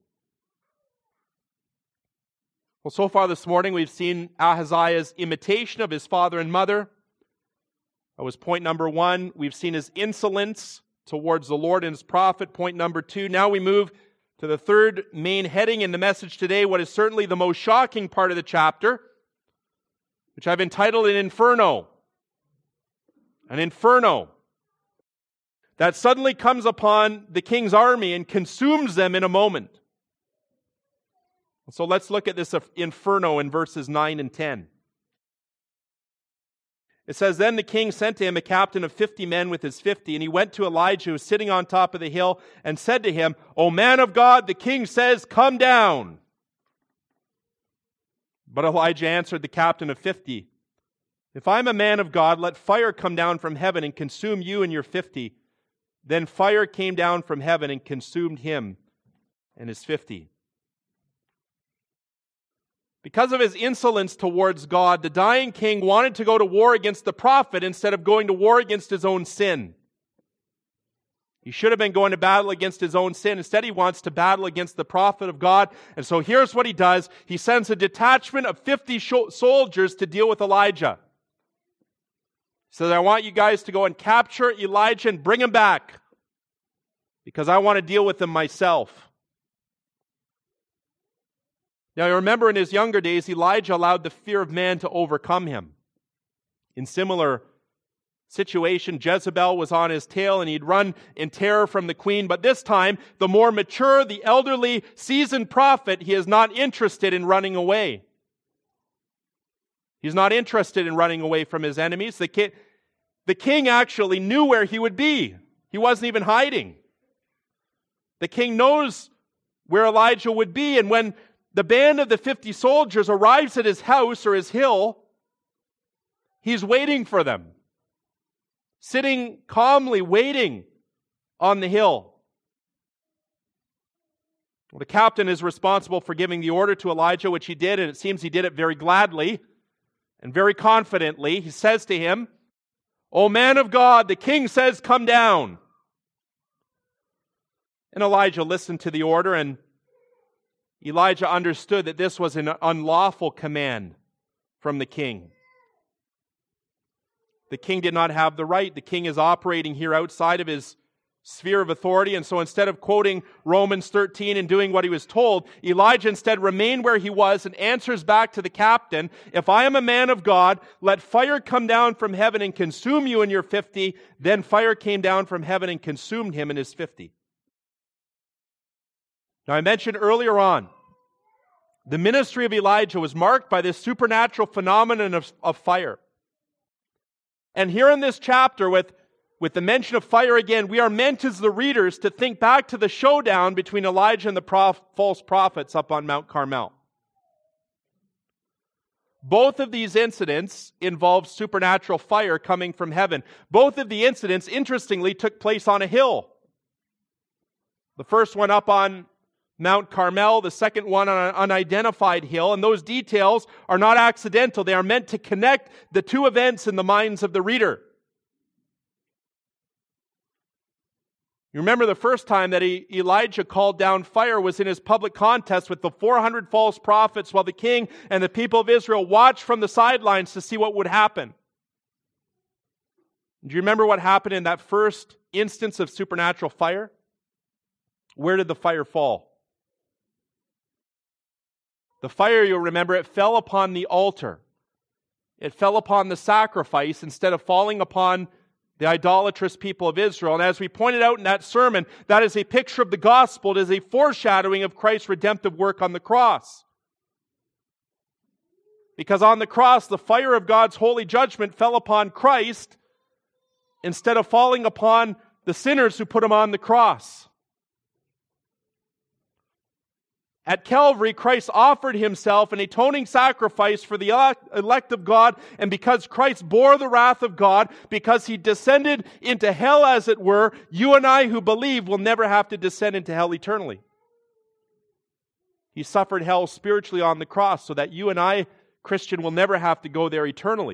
Well, so far this morning, we've seen Ahaziah's imitation of his father and mother. That was point number one. We've seen his insolence towards the Lord and his prophet. Point number two. Now we move to the third main heading in the message today, what is certainly the most shocking part of the chapter, which I've entitled an inferno. An inferno that suddenly comes upon the king's army and consumes them in a moment. So let's look at this inferno in verses nine and ten. It says, "Then the king sent to him a captain of fifty men with his fifty, and he went to Elijah, who was sitting on top of the hill, and said to him, 'O man of God, the king says, come down.' But Elijah answered the captain of fifty, 'If I am a man of God, let fire come down from heaven and consume you and your fifty.' Then fire came down from heaven and consumed him and his fifty. Because of his insolence towards God, the dying king wanted to go to war against the prophet instead of going to war against his own sin. He should have been going to battle against his own sin. Instead, he wants to battle against the prophet of God. And so here's what he does. He sends a detachment of fifty soldiers to deal with Elijah. He says, "I want you guys to go and capture Elijah and bring him back, because I want to deal with him myself." Now, you remember in his younger days, Elijah allowed the fear of man to overcome him. In similar situation, Jezebel was on his tail and he'd run in terror from the queen. But this time, the more mature, the elderly, seasoned prophet, he is not interested in running away. He's not interested in running away from his enemies. The king, the king actually knew where he would be. He wasn't even hiding. The king knows where Elijah would be, and when the band of the fifty soldiers arrives at his house or his hill, he's waiting for them, sitting calmly waiting on the hill. Well, the captain is responsible for giving the order to Elijah, which he did, and it seems he did it very gladly and very confidently. He says to him, "O man of God, the king says, come down." And Elijah listened to the order, and Elijah understood that this was an unlawful command from the king. The king did not have the right. The king is operating here outside of his sphere of authority, and so instead of quoting Romans thirteen and doing what he was told, Elijah instead remained where he was and answers back to the captain, "If I am a man of God, let fire come down from heaven and consume you and your fifty." Then fire came down from heaven and consumed him and his fifty. Now, I mentioned earlier on, the ministry of Elijah was marked by this supernatural phenomenon of, of fire. And here in this chapter, with, with the mention of fire again, we are meant as the readers to think back to the showdown between Elijah and the prof, false prophets up on Mount Carmel. Both of these incidents involved supernatural fire coming from heaven. Both of the incidents, interestingly, took place on a hill. The first one up on Mount Carmel, the second one on an unidentified hill, and those details are not accidental. They are meant to connect the two events in the minds of the reader. You remember the first time that he, Elijah called down fire was in his public contest with the four hundred false prophets while the king and the people of Israel watched from the sidelines to see what would happen. Do you remember what happened in that first instance of supernatural fire? Where did the fire fall? The fire, you'll remember, it fell upon the altar. It fell upon the sacrifice instead of falling upon the idolatrous people of Israel. And as we pointed out in that sermon, that is a picture of the gospel. It is a foreshadowing of Christ's redemptive work on the cross. Because on the cross, the fire of God's holy judgment fell upon Christ instead of falling upon the sinners who put him on the cross. At Calvary, Christ offered himself an atoning sacrifice for the elect of God, and because Christ bore the wrath of God, because he descended into hell, as it were, you and I who believe will never have to descend into hell eternally. He suffered hell spiritually on the cross so that you and I, Christian, will never have to go there eternally.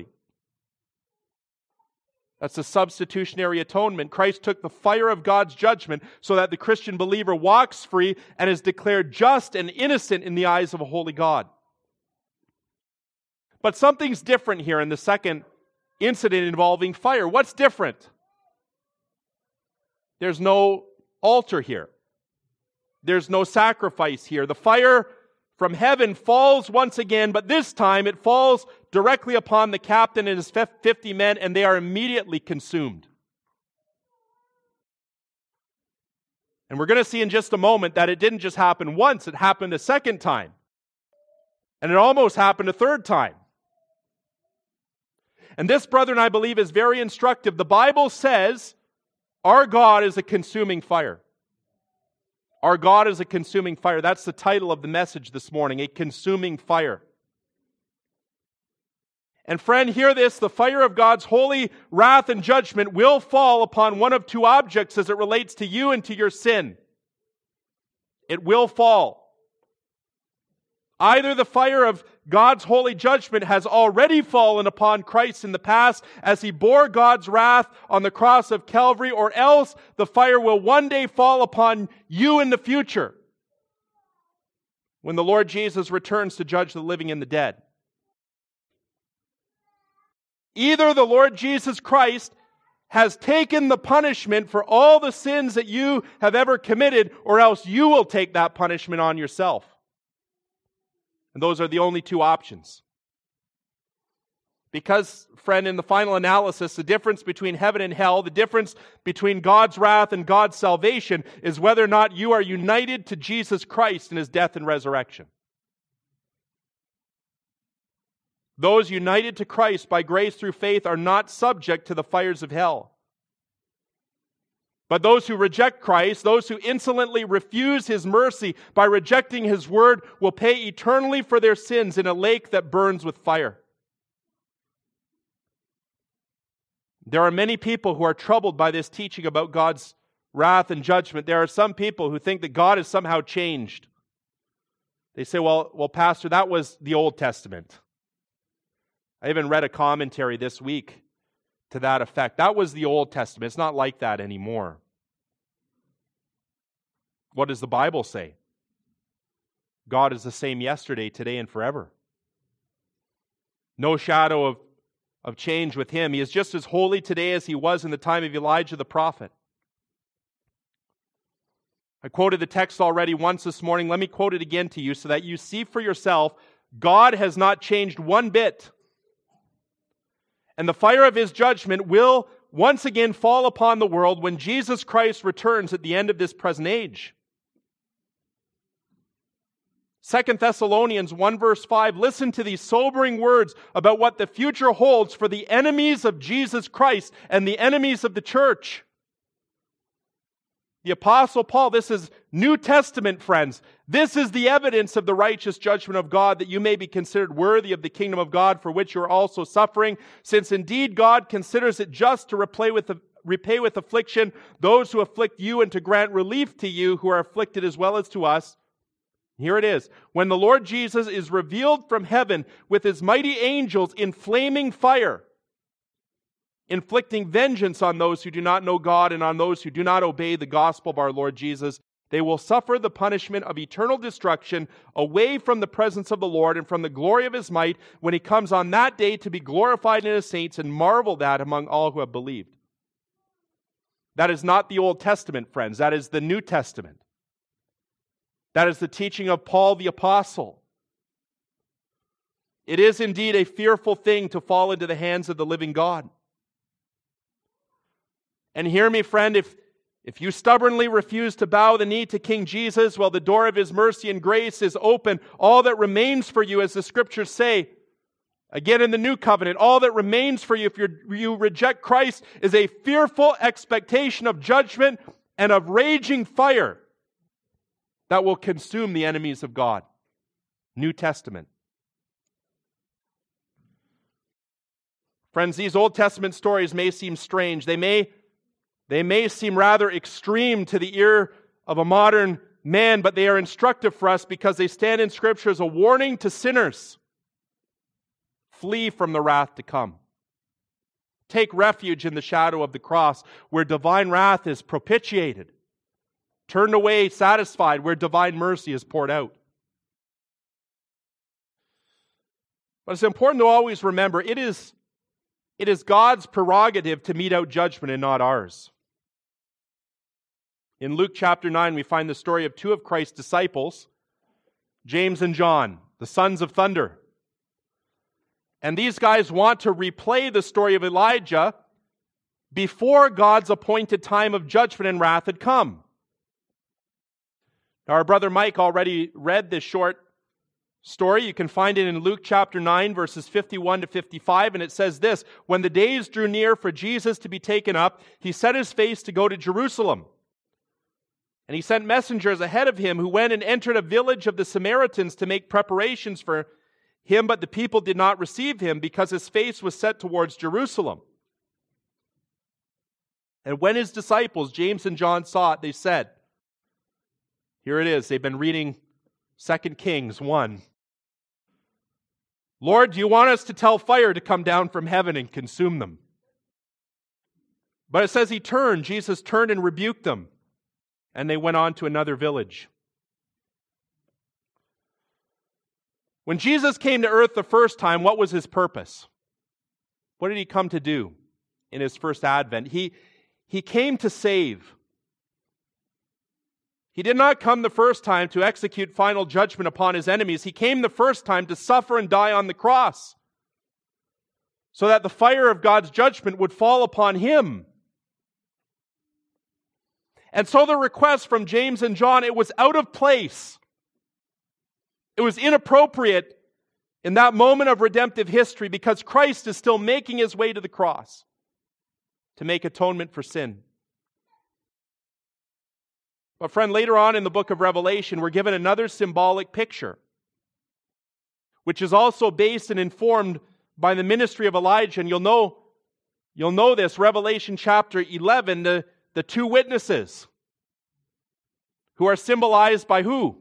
That's a substitutionary atonement. Christ took the fire of God's judgment so that the Christian believer walks free and is declared just and innocent in the eyes of a holy God. But something's different here in the second incident involving fire. What's different? There's no altar here. There's no sacrifice here. The fire from heaven falls once again, but this time it falls directly upon the captain and his fifty men, and they are immediately consumed. And we're going to see in just a moment that it didn't just happen once, it happened a second time. And it almost happened a third time. And this, brethren, I believe is very instructive. The Bible says our God is a consuming fire. Our God is a consuming fire. That's the title of the message this morning, a consuming fire. And friend, hear this, the fire of God's holy wrath and judgment will fall upon one of two objects as it relates to you and to your sin. It will fall. Either the fire of God's holy judgment has already fallen upon Christ in the past as he bore God's wrath on the cross of Calvary, or else the fire will one day fall upon you in the future when the Lord Jesus returns to judge the living and the dead. Either the Lord Jesus Christ has taken the punishment for all the sins that you have ever committed, or else you will take that punishment on yourself. And those are the only two options. Because, friend, in the final analysis, the difference between heaven and hell, the difference between God's wrath and God's salvation, is whether or not you are united to Jesus Christ in his death and resurrection. Those united to Christ by grace through faith are not subject to the fires of hell. But those who reject Christ, those who insolently refuse his mercy by rejecting his word, will pay eternally for their sins in a lake that burns with fire. There are many people who are troubled by this teaching about God's wrath and judgment. There are some people who think that God has somehow changed. They say, well, well, Pastor, that was the Old Testament. I even read a commentary this week to that effect. That was the Old Testament. It's not like that anymore. What does the Bible say? God is the same yesterday, today, and forever. No shadow of, of change with him. He is just as holy today as he was in the time of Elijah the prophet. I quoted the text already once this morning. Let me quote it again to you so that you see for yourself, God has not changed one bit. And the fire of his judgment will once again fall upon the world when Jesus Christ returns at the end of this present age. Second Thessalonians one verse five, listen to these sobering words about what the future holds for the enemies of Jesus Christ and the enemies of the church. The Apostle Paul, this is New Testament, friends. This is the evidence of the righteous judgment of God, that you may be considered worthy of the kingdom of God, for which you are also suffering, since indeed God considers it just to repay with, repay with affliction those who afflict you, and to grant relief to you who are afflicted as well as to us. Here it is. When the Lord Jesus is revealed from heaven with his mighty angels in flaming fire, inflicting vengeance on those who do not know God and on those who do not obey the gospel of our Lord Jesus. They will suffer the punishment of eternal destruction away from the presence of the Lord and from the glory of His might when He comes on that day to be glorified in His saints, and marvel at among all who have believed. That is not the Old Testament, friends. That is the New Testament. That is the teaching of Paul the Apostle. It is indeed a fearful thing to fall into the hands of the living God. And hear me, friend, if, if you stubbornly refuse to bow the knee to King Jesus, well, the door of His mercy and grace is open. All that remains for you, as the Scriptures say, again in the New Covenant, all that remains for you if you're, you reject Christ is a fearful expectation of judgment and of raging fire that will consume the enemies of God. New Testament. Friends, these Old Testament stories may seem strange. They may They may seem rather extreme to the ear of a modern man, but they are instructive for us because they stand in Scripture as a warning to sinners. Flee from the wrath to come. Take refuge in the shadow of the cross where divine wrath is propitiated. Turn away satisfied where divine mercy is poured out. But it's important to always remember, it is, it is God's prerogative to mete out judgment and not ours. In Luke chapter nine, we find the story of two of Christ's disciples, James and John, the sons of thunder. And these guys want to replay the story of Elijah before God's appointed time of judgment and wrath had come. Now, our brother Mike already read this short story. You can find it in Luke chapter nine, verses fifty-one to fifty-five, and it says this: When the days drew near for Jesus to be taken up, He set His face to go to Jerusalem. And He sent messengers ahead of Him who went and entered a village of the Samaritans to make preparations for Him, but the people did not receive Him because His face was set towards Jerusalem. And when His disciples, James and John, saw it, they said, here it is, they've been reading Second Kings one. Lord, do you want us to tell fire to come down from heaven and consume them? But it says He turned, Jesus turned and rebuked them. And they went on to another village. When Jesus came to earth the first time, what was His purpose? What did He come to do in His first advent? He, he came to save. He did not come the first time to execute final judgment upon His enemies. He came the first time to suffer and die on the cross, so that the fire of God's judgment would fall upon Him. And so the request from James and John, it was out of place. It was inappropriate in that moment of redemptive history because Christ is still making His way to the cross to make atonement for sin. But friend, later on in the book of Revelation, we're given another symbolic picture, which is also based and informed by the ministry of Elijah. And you'll know, you'll know this, Revelation chapter eleven, the The two witnesses, who are symbolized by who?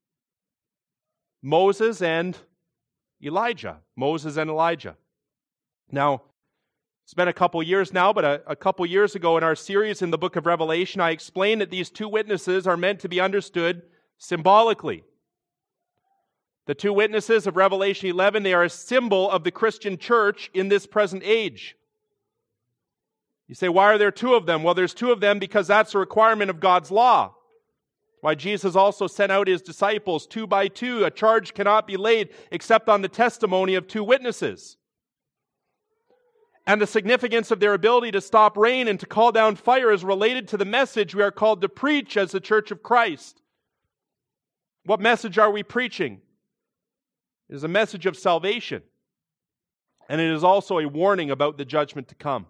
Moses and Elijah. Moses and Elijah. Now, it's been a couple years now, but a, a couple years ago in our series in the book of Revelation, I explained that these two witnesses are meant to be understood symbolically. The two witnesses of Revelation eleven, they are a symbol of the Christian church in this present age. You say, why are there two of them? Well, there's two of them because that's a requirement of God's law. Why Jesus also sent out His disciples two by two. A charge cannot be laid except on the testimony of two witnesses. And the significance of their ability to stop rain and to call down fire is related to the message we are called to preach as the Church of Christ. What message are we preaching? It is a message of salvation. And it is also a warning about the judgment to come.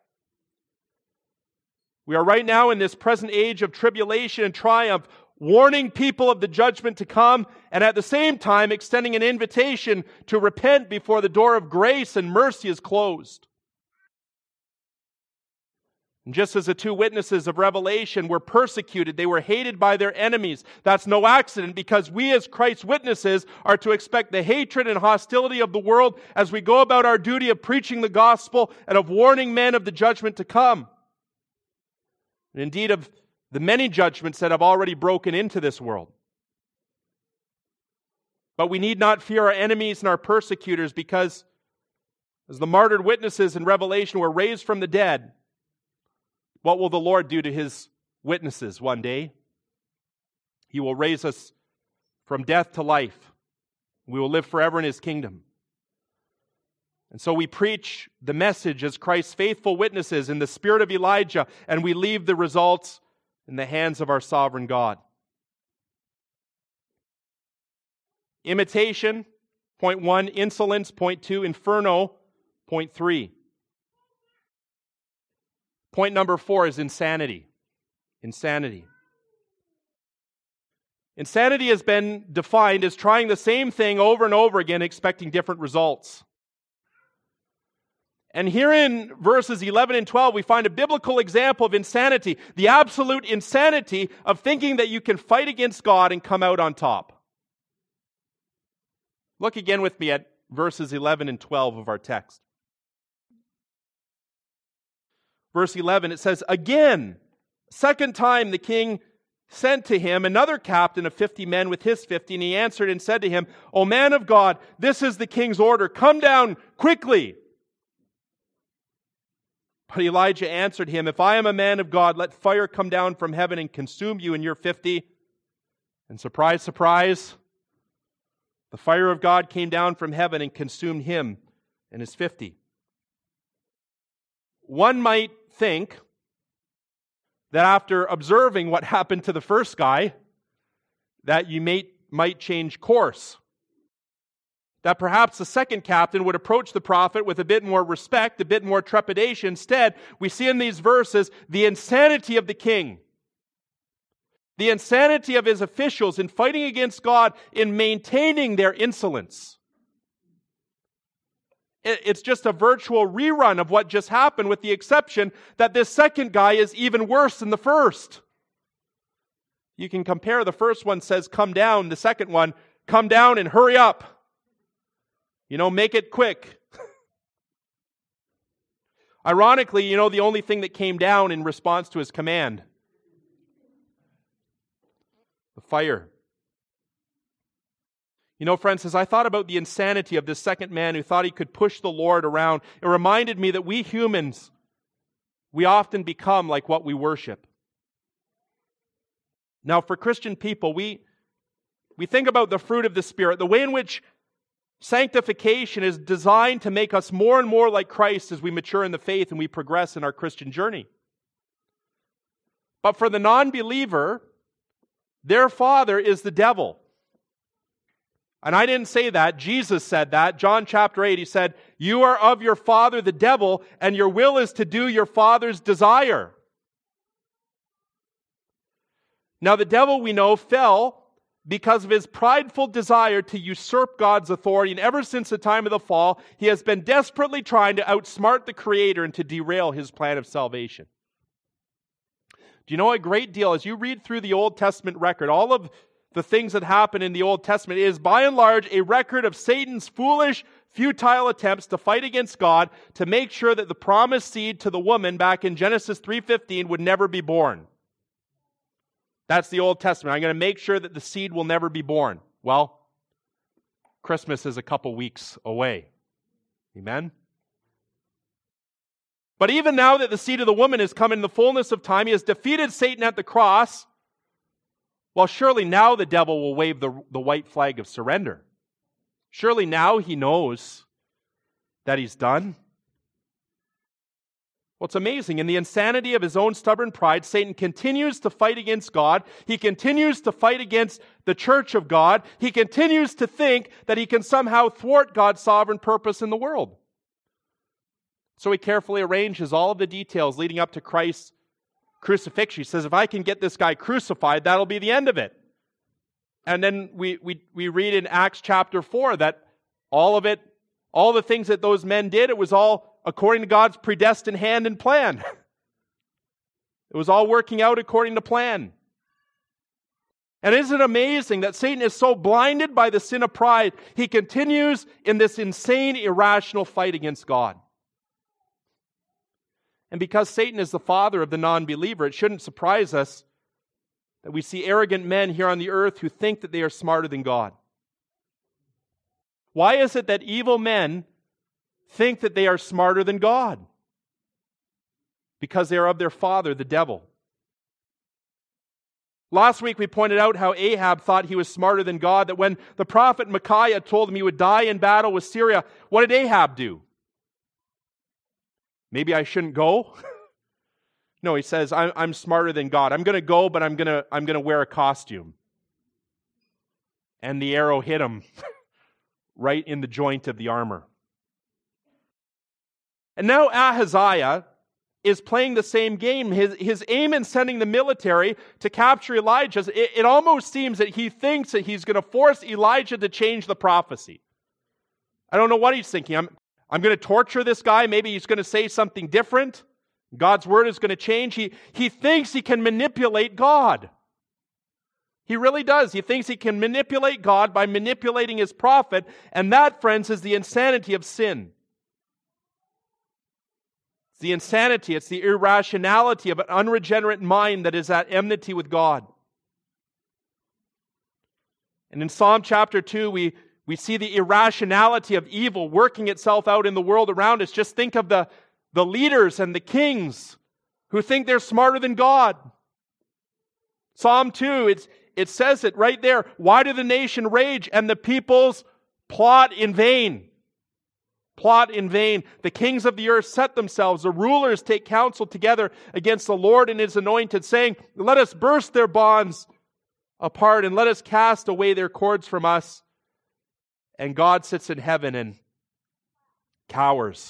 We are right now in this present age of tribulation and triumph, warning people of the judgment to come, and at the same time extending an invitation to repent before the door of grace and mercy is closed. And just as the two witnesses of Revelation were persecuted, they were hated by their enemies. That's no accident, because we as Christ's witnesses are to expect the hatred and hostility of the world as we go about our duty of preaching the gospel and of warning men of the judgment to come. And indeed of the many judgments that have already broken into this world. But we need not fear our enemies and our persecutors, because as the martyred witnesses in Revelation were raised from the dead, what will the Lord do to His witnesses one day? He will raise us from death to life. We will live forever in His kingdom. And so we preach the message as Christ's faithful witnesses in the spirit of Elijah, and we leave the results in the hands of our sovereign God. Imitation, point one. Insolence, point two. Inferno, point three. Point number four is insanity. Insanity. Insanity has been defined as trying the same thing over and over again, expecting different results. And here in verses eleven and twelve, we find a biblical example of insanity, the absolute insanity of thinking that you can fight against God and come out on top. Look again with me at verses eleven and twelve of our text. Verse eleven, it says, "Again, second time the king sent to him another captain of fifty men with his fifty, and he answered and said to him, O man of God, this is the king's order. Come down quickly. But Elijah answered him, If I am a man of God, let fire come down from heaven and consume you and your fifty. And surprise, surprise, the fire of God came down from heaven and consumed him and his fifty. One might think that after observing what happened to the first guy, that you may, might change course. That perhaps the second captain would approach the prophet with a bit more respect, a bit more trepidation. Instead, we see in these verses the insanity of the king. The insanity of his officials in fighting against God, in maintaining their insolence. It's just a virtual rerun of what just happened, with the exception that this second guy is even worse than the first. You can compare. The first one says, come down. The second one, come down and hurry up. You know, make it quick. Ironically, you know, the only thing that came down in response to his command, the fire. You know, friends, as I thought about the insanity of this second man who thought he could push the Lord around, it reminded me that we humans, we often become like what we worship. Now, for Christian people, we, we think about the fruit of the Spirit, the way in which sanctification is designed to make us more and more like Christ as we mature in the faith and we progress in our Christian journey. But for the non-believer, their father is the devil. And I didn't say that. Jesus said that. John chapter eight, he said, you are of your father the devil, and your will is to do your father's desire. Now the devil, we know, fell because of his prideful desire to usurp God's authority. And ever since the time of the fall, he has been desperately trying to outsmart the Creator and to derail his plan of salvation. Do you know a great deal, as you read through the Old Testament record, all of the things that happen in the Old Testament is by and large a record of Satan's foolish, futile attempts to fight against God to make sure that the promised seed to the woman back in Genesis three fifteen would never be born. That's the Old Testament. I'm going to make sure that the seed will never be born. Well, Christmas is a couple weeks away. Amen? But even now that the seed of the woman has come in the fullness of time, he has defeated Satan at the cross. Well, surely now the devil will wave the, the white flag of surrender. Surely now he knows that he's done. Well, it's amazing. In the insanity of his own stubborn pride, Satan continues to fight against God. He continues to fight against the church of God. He continues to think that he can somehow thwart God's sovereign purpose in the world. So he carefully arranges all of the details leading up to Christ's crucifixion. He says, if I can get this guy crucified, that'll be the end of it. And then we, we, we read in Acts chapter four that all of it, all the things that those men did, it was all according to God's predestined hand and plan. It was all working out according to plan. And isn't it amazing that Satan is so blinded by the sin of pride, he continues in this insane, irrational fight against God. And because Satan is the father of the non-believer, it shouldn't surprise us that we see arrogant men here on the earth who think that they are smarter than God. Why is it that evil men think that they are smarter than God? Because they are of their father, the devil. Last week we pointed out how Ahab thought he was smarter than God, that when the prophet Micaiah told him he would die in battle with Syria, what did Ahab do? Maybe I shouldn't go? No, he says, I'm, I'm smarter than God. I'm going to go, but I'm going to I'm going to wear a costume. And the arrow hit him right in the joint of the armor. And now Ahaziah is playing the same game. His, his aim in sending the military to capture Elijah, it, it almost seems that he thinks that he's going to force Elijah to change the prophecy. I don't know what he's thinking. I'm, I'm going to torture this guy. Maybe he's going to say something different. God's word is going to change. He, he thinks he can manipulate God. He really does. He thinks he can manipulate God by manipulating his prophet. And that, friends, is the insanity of sin. It's the insanity, it's the irrationality of an unregenerate mind that is at enmity with God. And in Psalm chapter two, we, we see the irrationality of evil working itself out in the world around us. Just think of the, the leaders and the kings who think they're smarter than God. Psalm two, it's, it says it right there. Why do the nation rage and the peoples plot in vain? Plot in vain. The kings of the earth set themselves. The rulers take counsel together against the Lord and his anointed, saying, let us burst their bonds apart and let us cast away their cords from us. And God sits in heaven and cowers.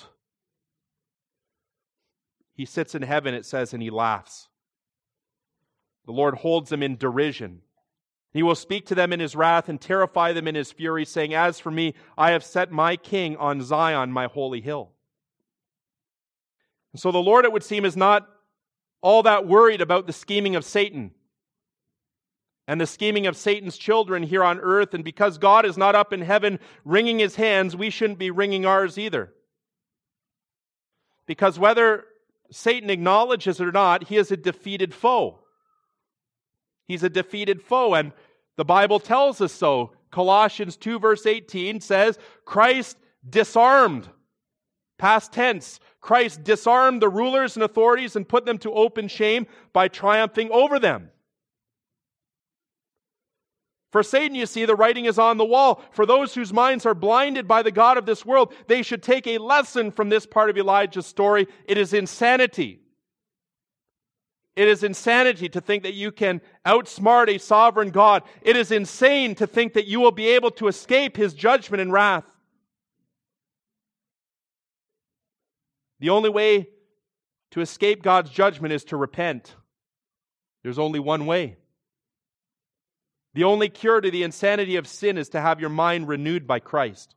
He sits in heaven, it says, and he laughs. The Lord holds them in derision. He will speak to them in his wrath and terrify them in his fury, saying, as for me, I have set my king on Zion, my holy hill. And so the Lord, it would seem, is not all that worried about the scheming of Satan and the scheming of Satan's children here on earth. And because God is not up in heaven wringing his hands, we shouldn't be wringing ours either. Because whether Satan acknowledges it or not, he is a defeated foe. He's a defeated foe, and the Bible tells us so. Colossians two verse eighteen says, Christ disarmed. Past tense. Christ disarmed the rulers and authorities and put them to open shame by triumphing over them. For Satan, you see, the writing is on the wall. For those whose minds are blinded by the God of this world, they should take a lesson from this part of Elijah's story. It is insanity. It is insanity to think that you can outsmart a sovereign God. It is insane to think that you will be able to escape his judgment and wrath. The only way to escape God's judgment is to repent. There's only one way. The only cure to the insanity of sin is to have your mind renewed by Christ.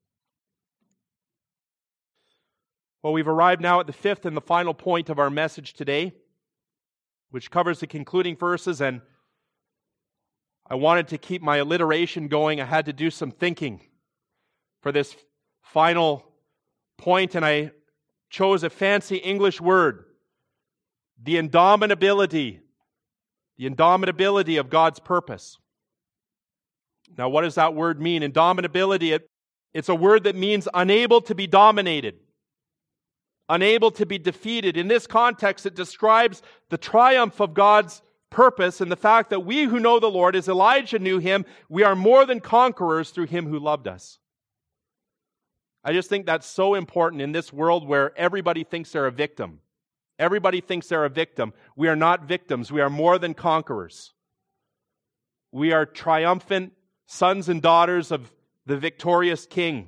Well, we've arrived now at the fifth and the final point of our message today, which covers the concluding verses, and I wanted to keep my alliteration going. I had to do some thinking for this final point, and I chose a fancy English word, the indomitability, the indomitability of God's purpose. Now, what does that word mean? Indomitability, it, it's a word that means unable to be dominated. Unable to be defeated. In this context, it describes the triumph of God's purpose and the fact that we who know the Lord, as Elijah knew him, we are more than conquerors through him who loved us. I just think that's so important in this world where everybody thinks they're a victim. Everybody thinks they're a victim. We are not victims. We are more than conquerors. We are triumphant sons and daughters of the victorious King.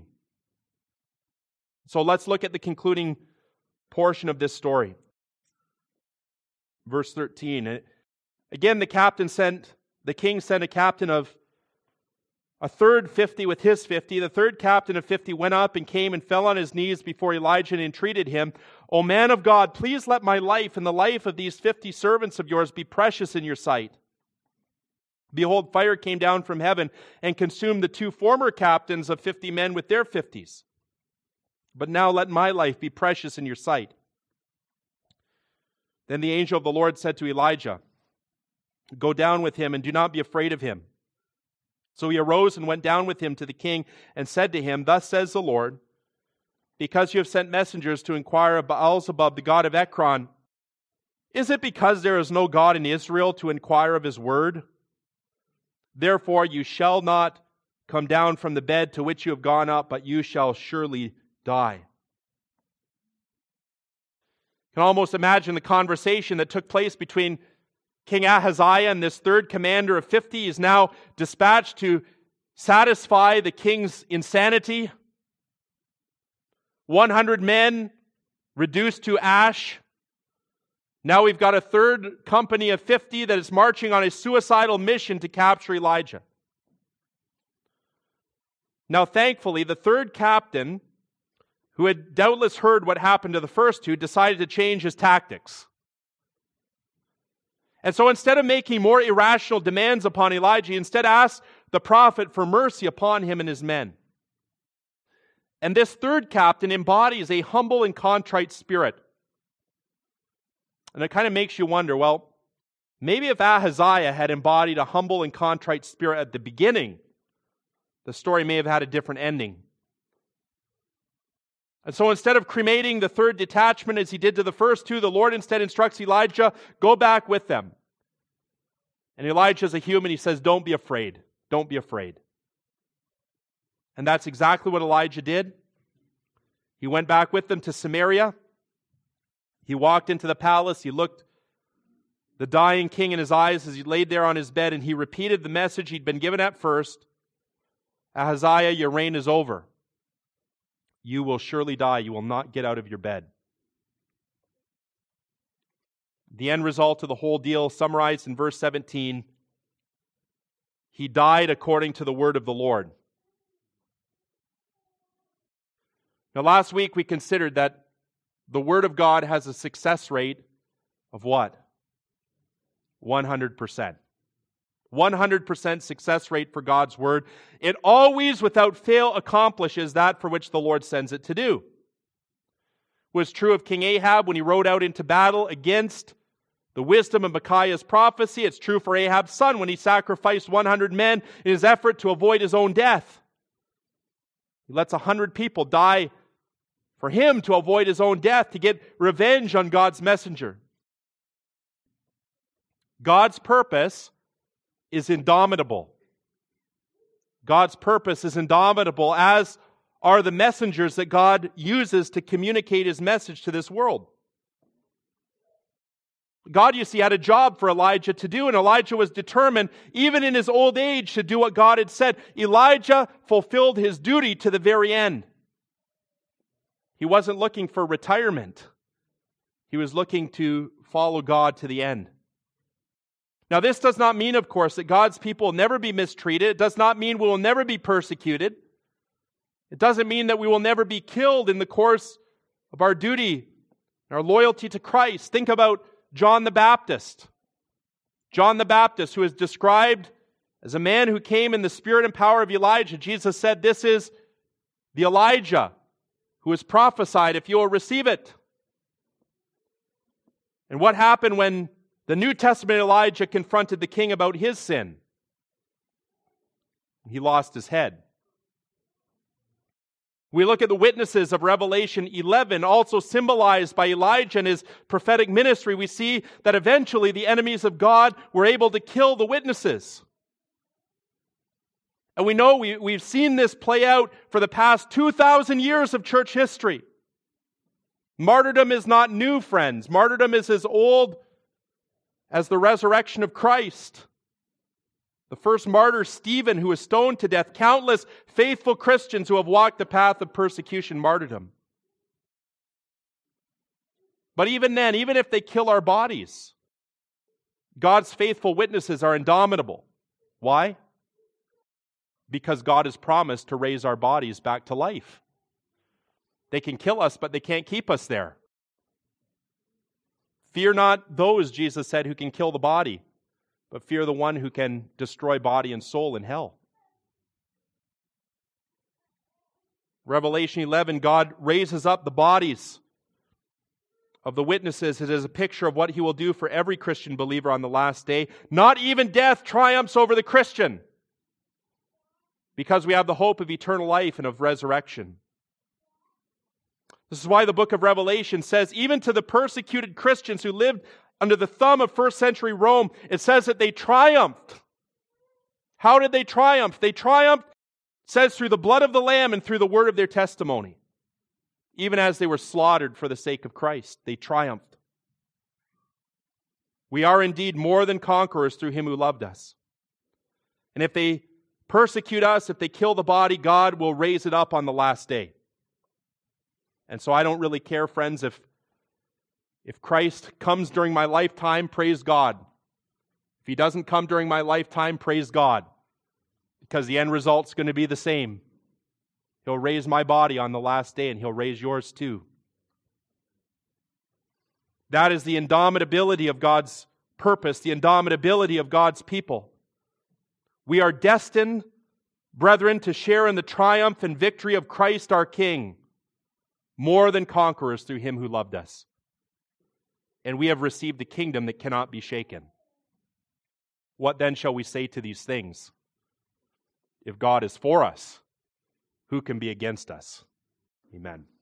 So let's look at the concluding portion of this story. Verse thirteen. Again, the captain sent, the king sent a captain of A third fifty with his fifty. The third captain of fifty went up and came and fell on his knees before Elijah and entreated him, O man of God, please let my life and the life of these fifty servants of yours be precious in your sight. Behold, fire came down from heaven and consumed the two former captains of fifty men with their fifties. But now let my life be precious in your sight. Then the angel of the Lord said to Elijah, Go down with him and do not be afraid of him. So he arose and went down with him to the king and said to him, Thus says the Lord, because you have sent messengers to inquire of Baal-zebub, the god of Ekron, is it because there is no God in Israel to inquire of his word? Therefore you shall not come down from the bed to which you have gone up, but you shall surely die. You can almost imagine the conversation that took place between King Ahaziah and this third commander of fifty. Is now dispatched to satisfy the king's insanity. one hundred men reduced to ash. Now we've got a third company of fifty that is marching on a suicidal mission to capture Elijah. Now thankfully, the third captain, who had doubtless heard what happened to the first two, decided to change his tactics. And so instead of making more irrational demands upon Elijah, he instead asked the prophet for mercy upon him and his men. And this third captain embodies a humble and contrite spirit. And it kind of makes you wonder, well, maybe if Ahaziah had embodied a humble and contrite spirit at the beginning, the story may have had a different ending. And so instead of cremating the third detachment as he did to the first two, the Lord instead instructs Elijah, go back with them. And Elijah's a human. He says, don't be afraid. Don't be afraid. And that's exactly what Elijah did. He went back with them to Samaria. He walked into the palace. He looked the dying king in his eyes as he laid there on his bed, and he repeated the message he'd been given at first. Ahaziah, your reign is over. You will surely die. You will not get out of your bed. The end result of the whole deal, summarized in verse seventeen, he died according to the word of the Lord. Now, last week we considered that the word of God has a success rate of what? one hundred percent. one hundred percent success rate for God's word. It always, without fail, accomplishes that for which the Lord sends it to do. It was true of King Ahab when he rode out into battle against the wisdom of Micaiah's prophecy. It's true for Ahab's son when he sacrificed one hundred men in his effort to avoid his own death. He lets one hundred people die for him to avoid his own death, to get revenge on God's messenger. God's purpose is indomitable. God's purpose is indomitable, as are the messengers that God uses to communicate his message to this world. God, you see, had a job for Elijah to do, and Elijah was determined, even in his old age, to do what God had said. Elijah fulfilled his duty to the very end. He wasn't looking for retirement. He was looking to follow God to the end. Now, this does not mean, of course, that God's people will never be mistreated. It does not mean we will never be persecuted. It doesn't mean that we will never be killed in the course of our duty, our loyalty to Christ. Think about John the Baptist. John the Baptist, who is described as a man who came in the spirit and power of Elijah. Jesus said, this is the Elijah who is prophesied, if you will receive it. And what happened when the New Testament Elijah confronted the king about his sin? He lost his head. We look at the witnesses of Revelation eleven, also symbolized by Elijah and his prophetic ministry. We see that eventually the enemies of God were able to kill the witnesses. And we know we, we've seen this play out for the past two thousand years of church history. Martyrdom is not new, friends. Martyrdom is as old as the resurrection of Christ. The first martyr, Stephen, who was stoned to death. Countless faithful Christians who have walked the path of persecution, martyrdom. But even then, even if they kill our bodies, God's faithful witnesses are indomitable. Why? because God has promised to raise our bodies back to life. They can kill us, but they can't keep us there. Fear not those, Jesus said, who can kill the body, but fear the one who can destroy body and soul in hell. Revelation eleven, God raises up the bodies of the witnesses. It is a picture of what he will do for every Christian believer on the last day. Not even death triumphs over the Christian, because we have the hope of eternal life and of resurrection. This is why the book of Revelation says, even to the persecuted Christians who lived under the thumb of first century Rome, it says that they triumphed. How did they triumph? They triumphed, it says, through the blood of the Lamb and through the word of their testimony. Even as they were slaughtered for the sake of Christ, they triumphed. We are indeed more than conquerors through him who loved us. And if they persecute us, if they kill the body, God will raise it up on the last day. And so I don't really care, friends, if, if Christ comes during my lifetime, praise God. If he doesn't come during my lifetime, praise God. Because the end result's going to be the same. He'll raise my body on the last day, and he'll raise yours too. That is the indomitability of God's purpose, the indomitability of God's people. We are destined, brethren, to share in the triumph and victory of Christ our King, more than conquerors through him who loved us. And we have received the kingdom that cannot be shaken. What then shall we say to these things? If God is for us, who can be against us? Amen.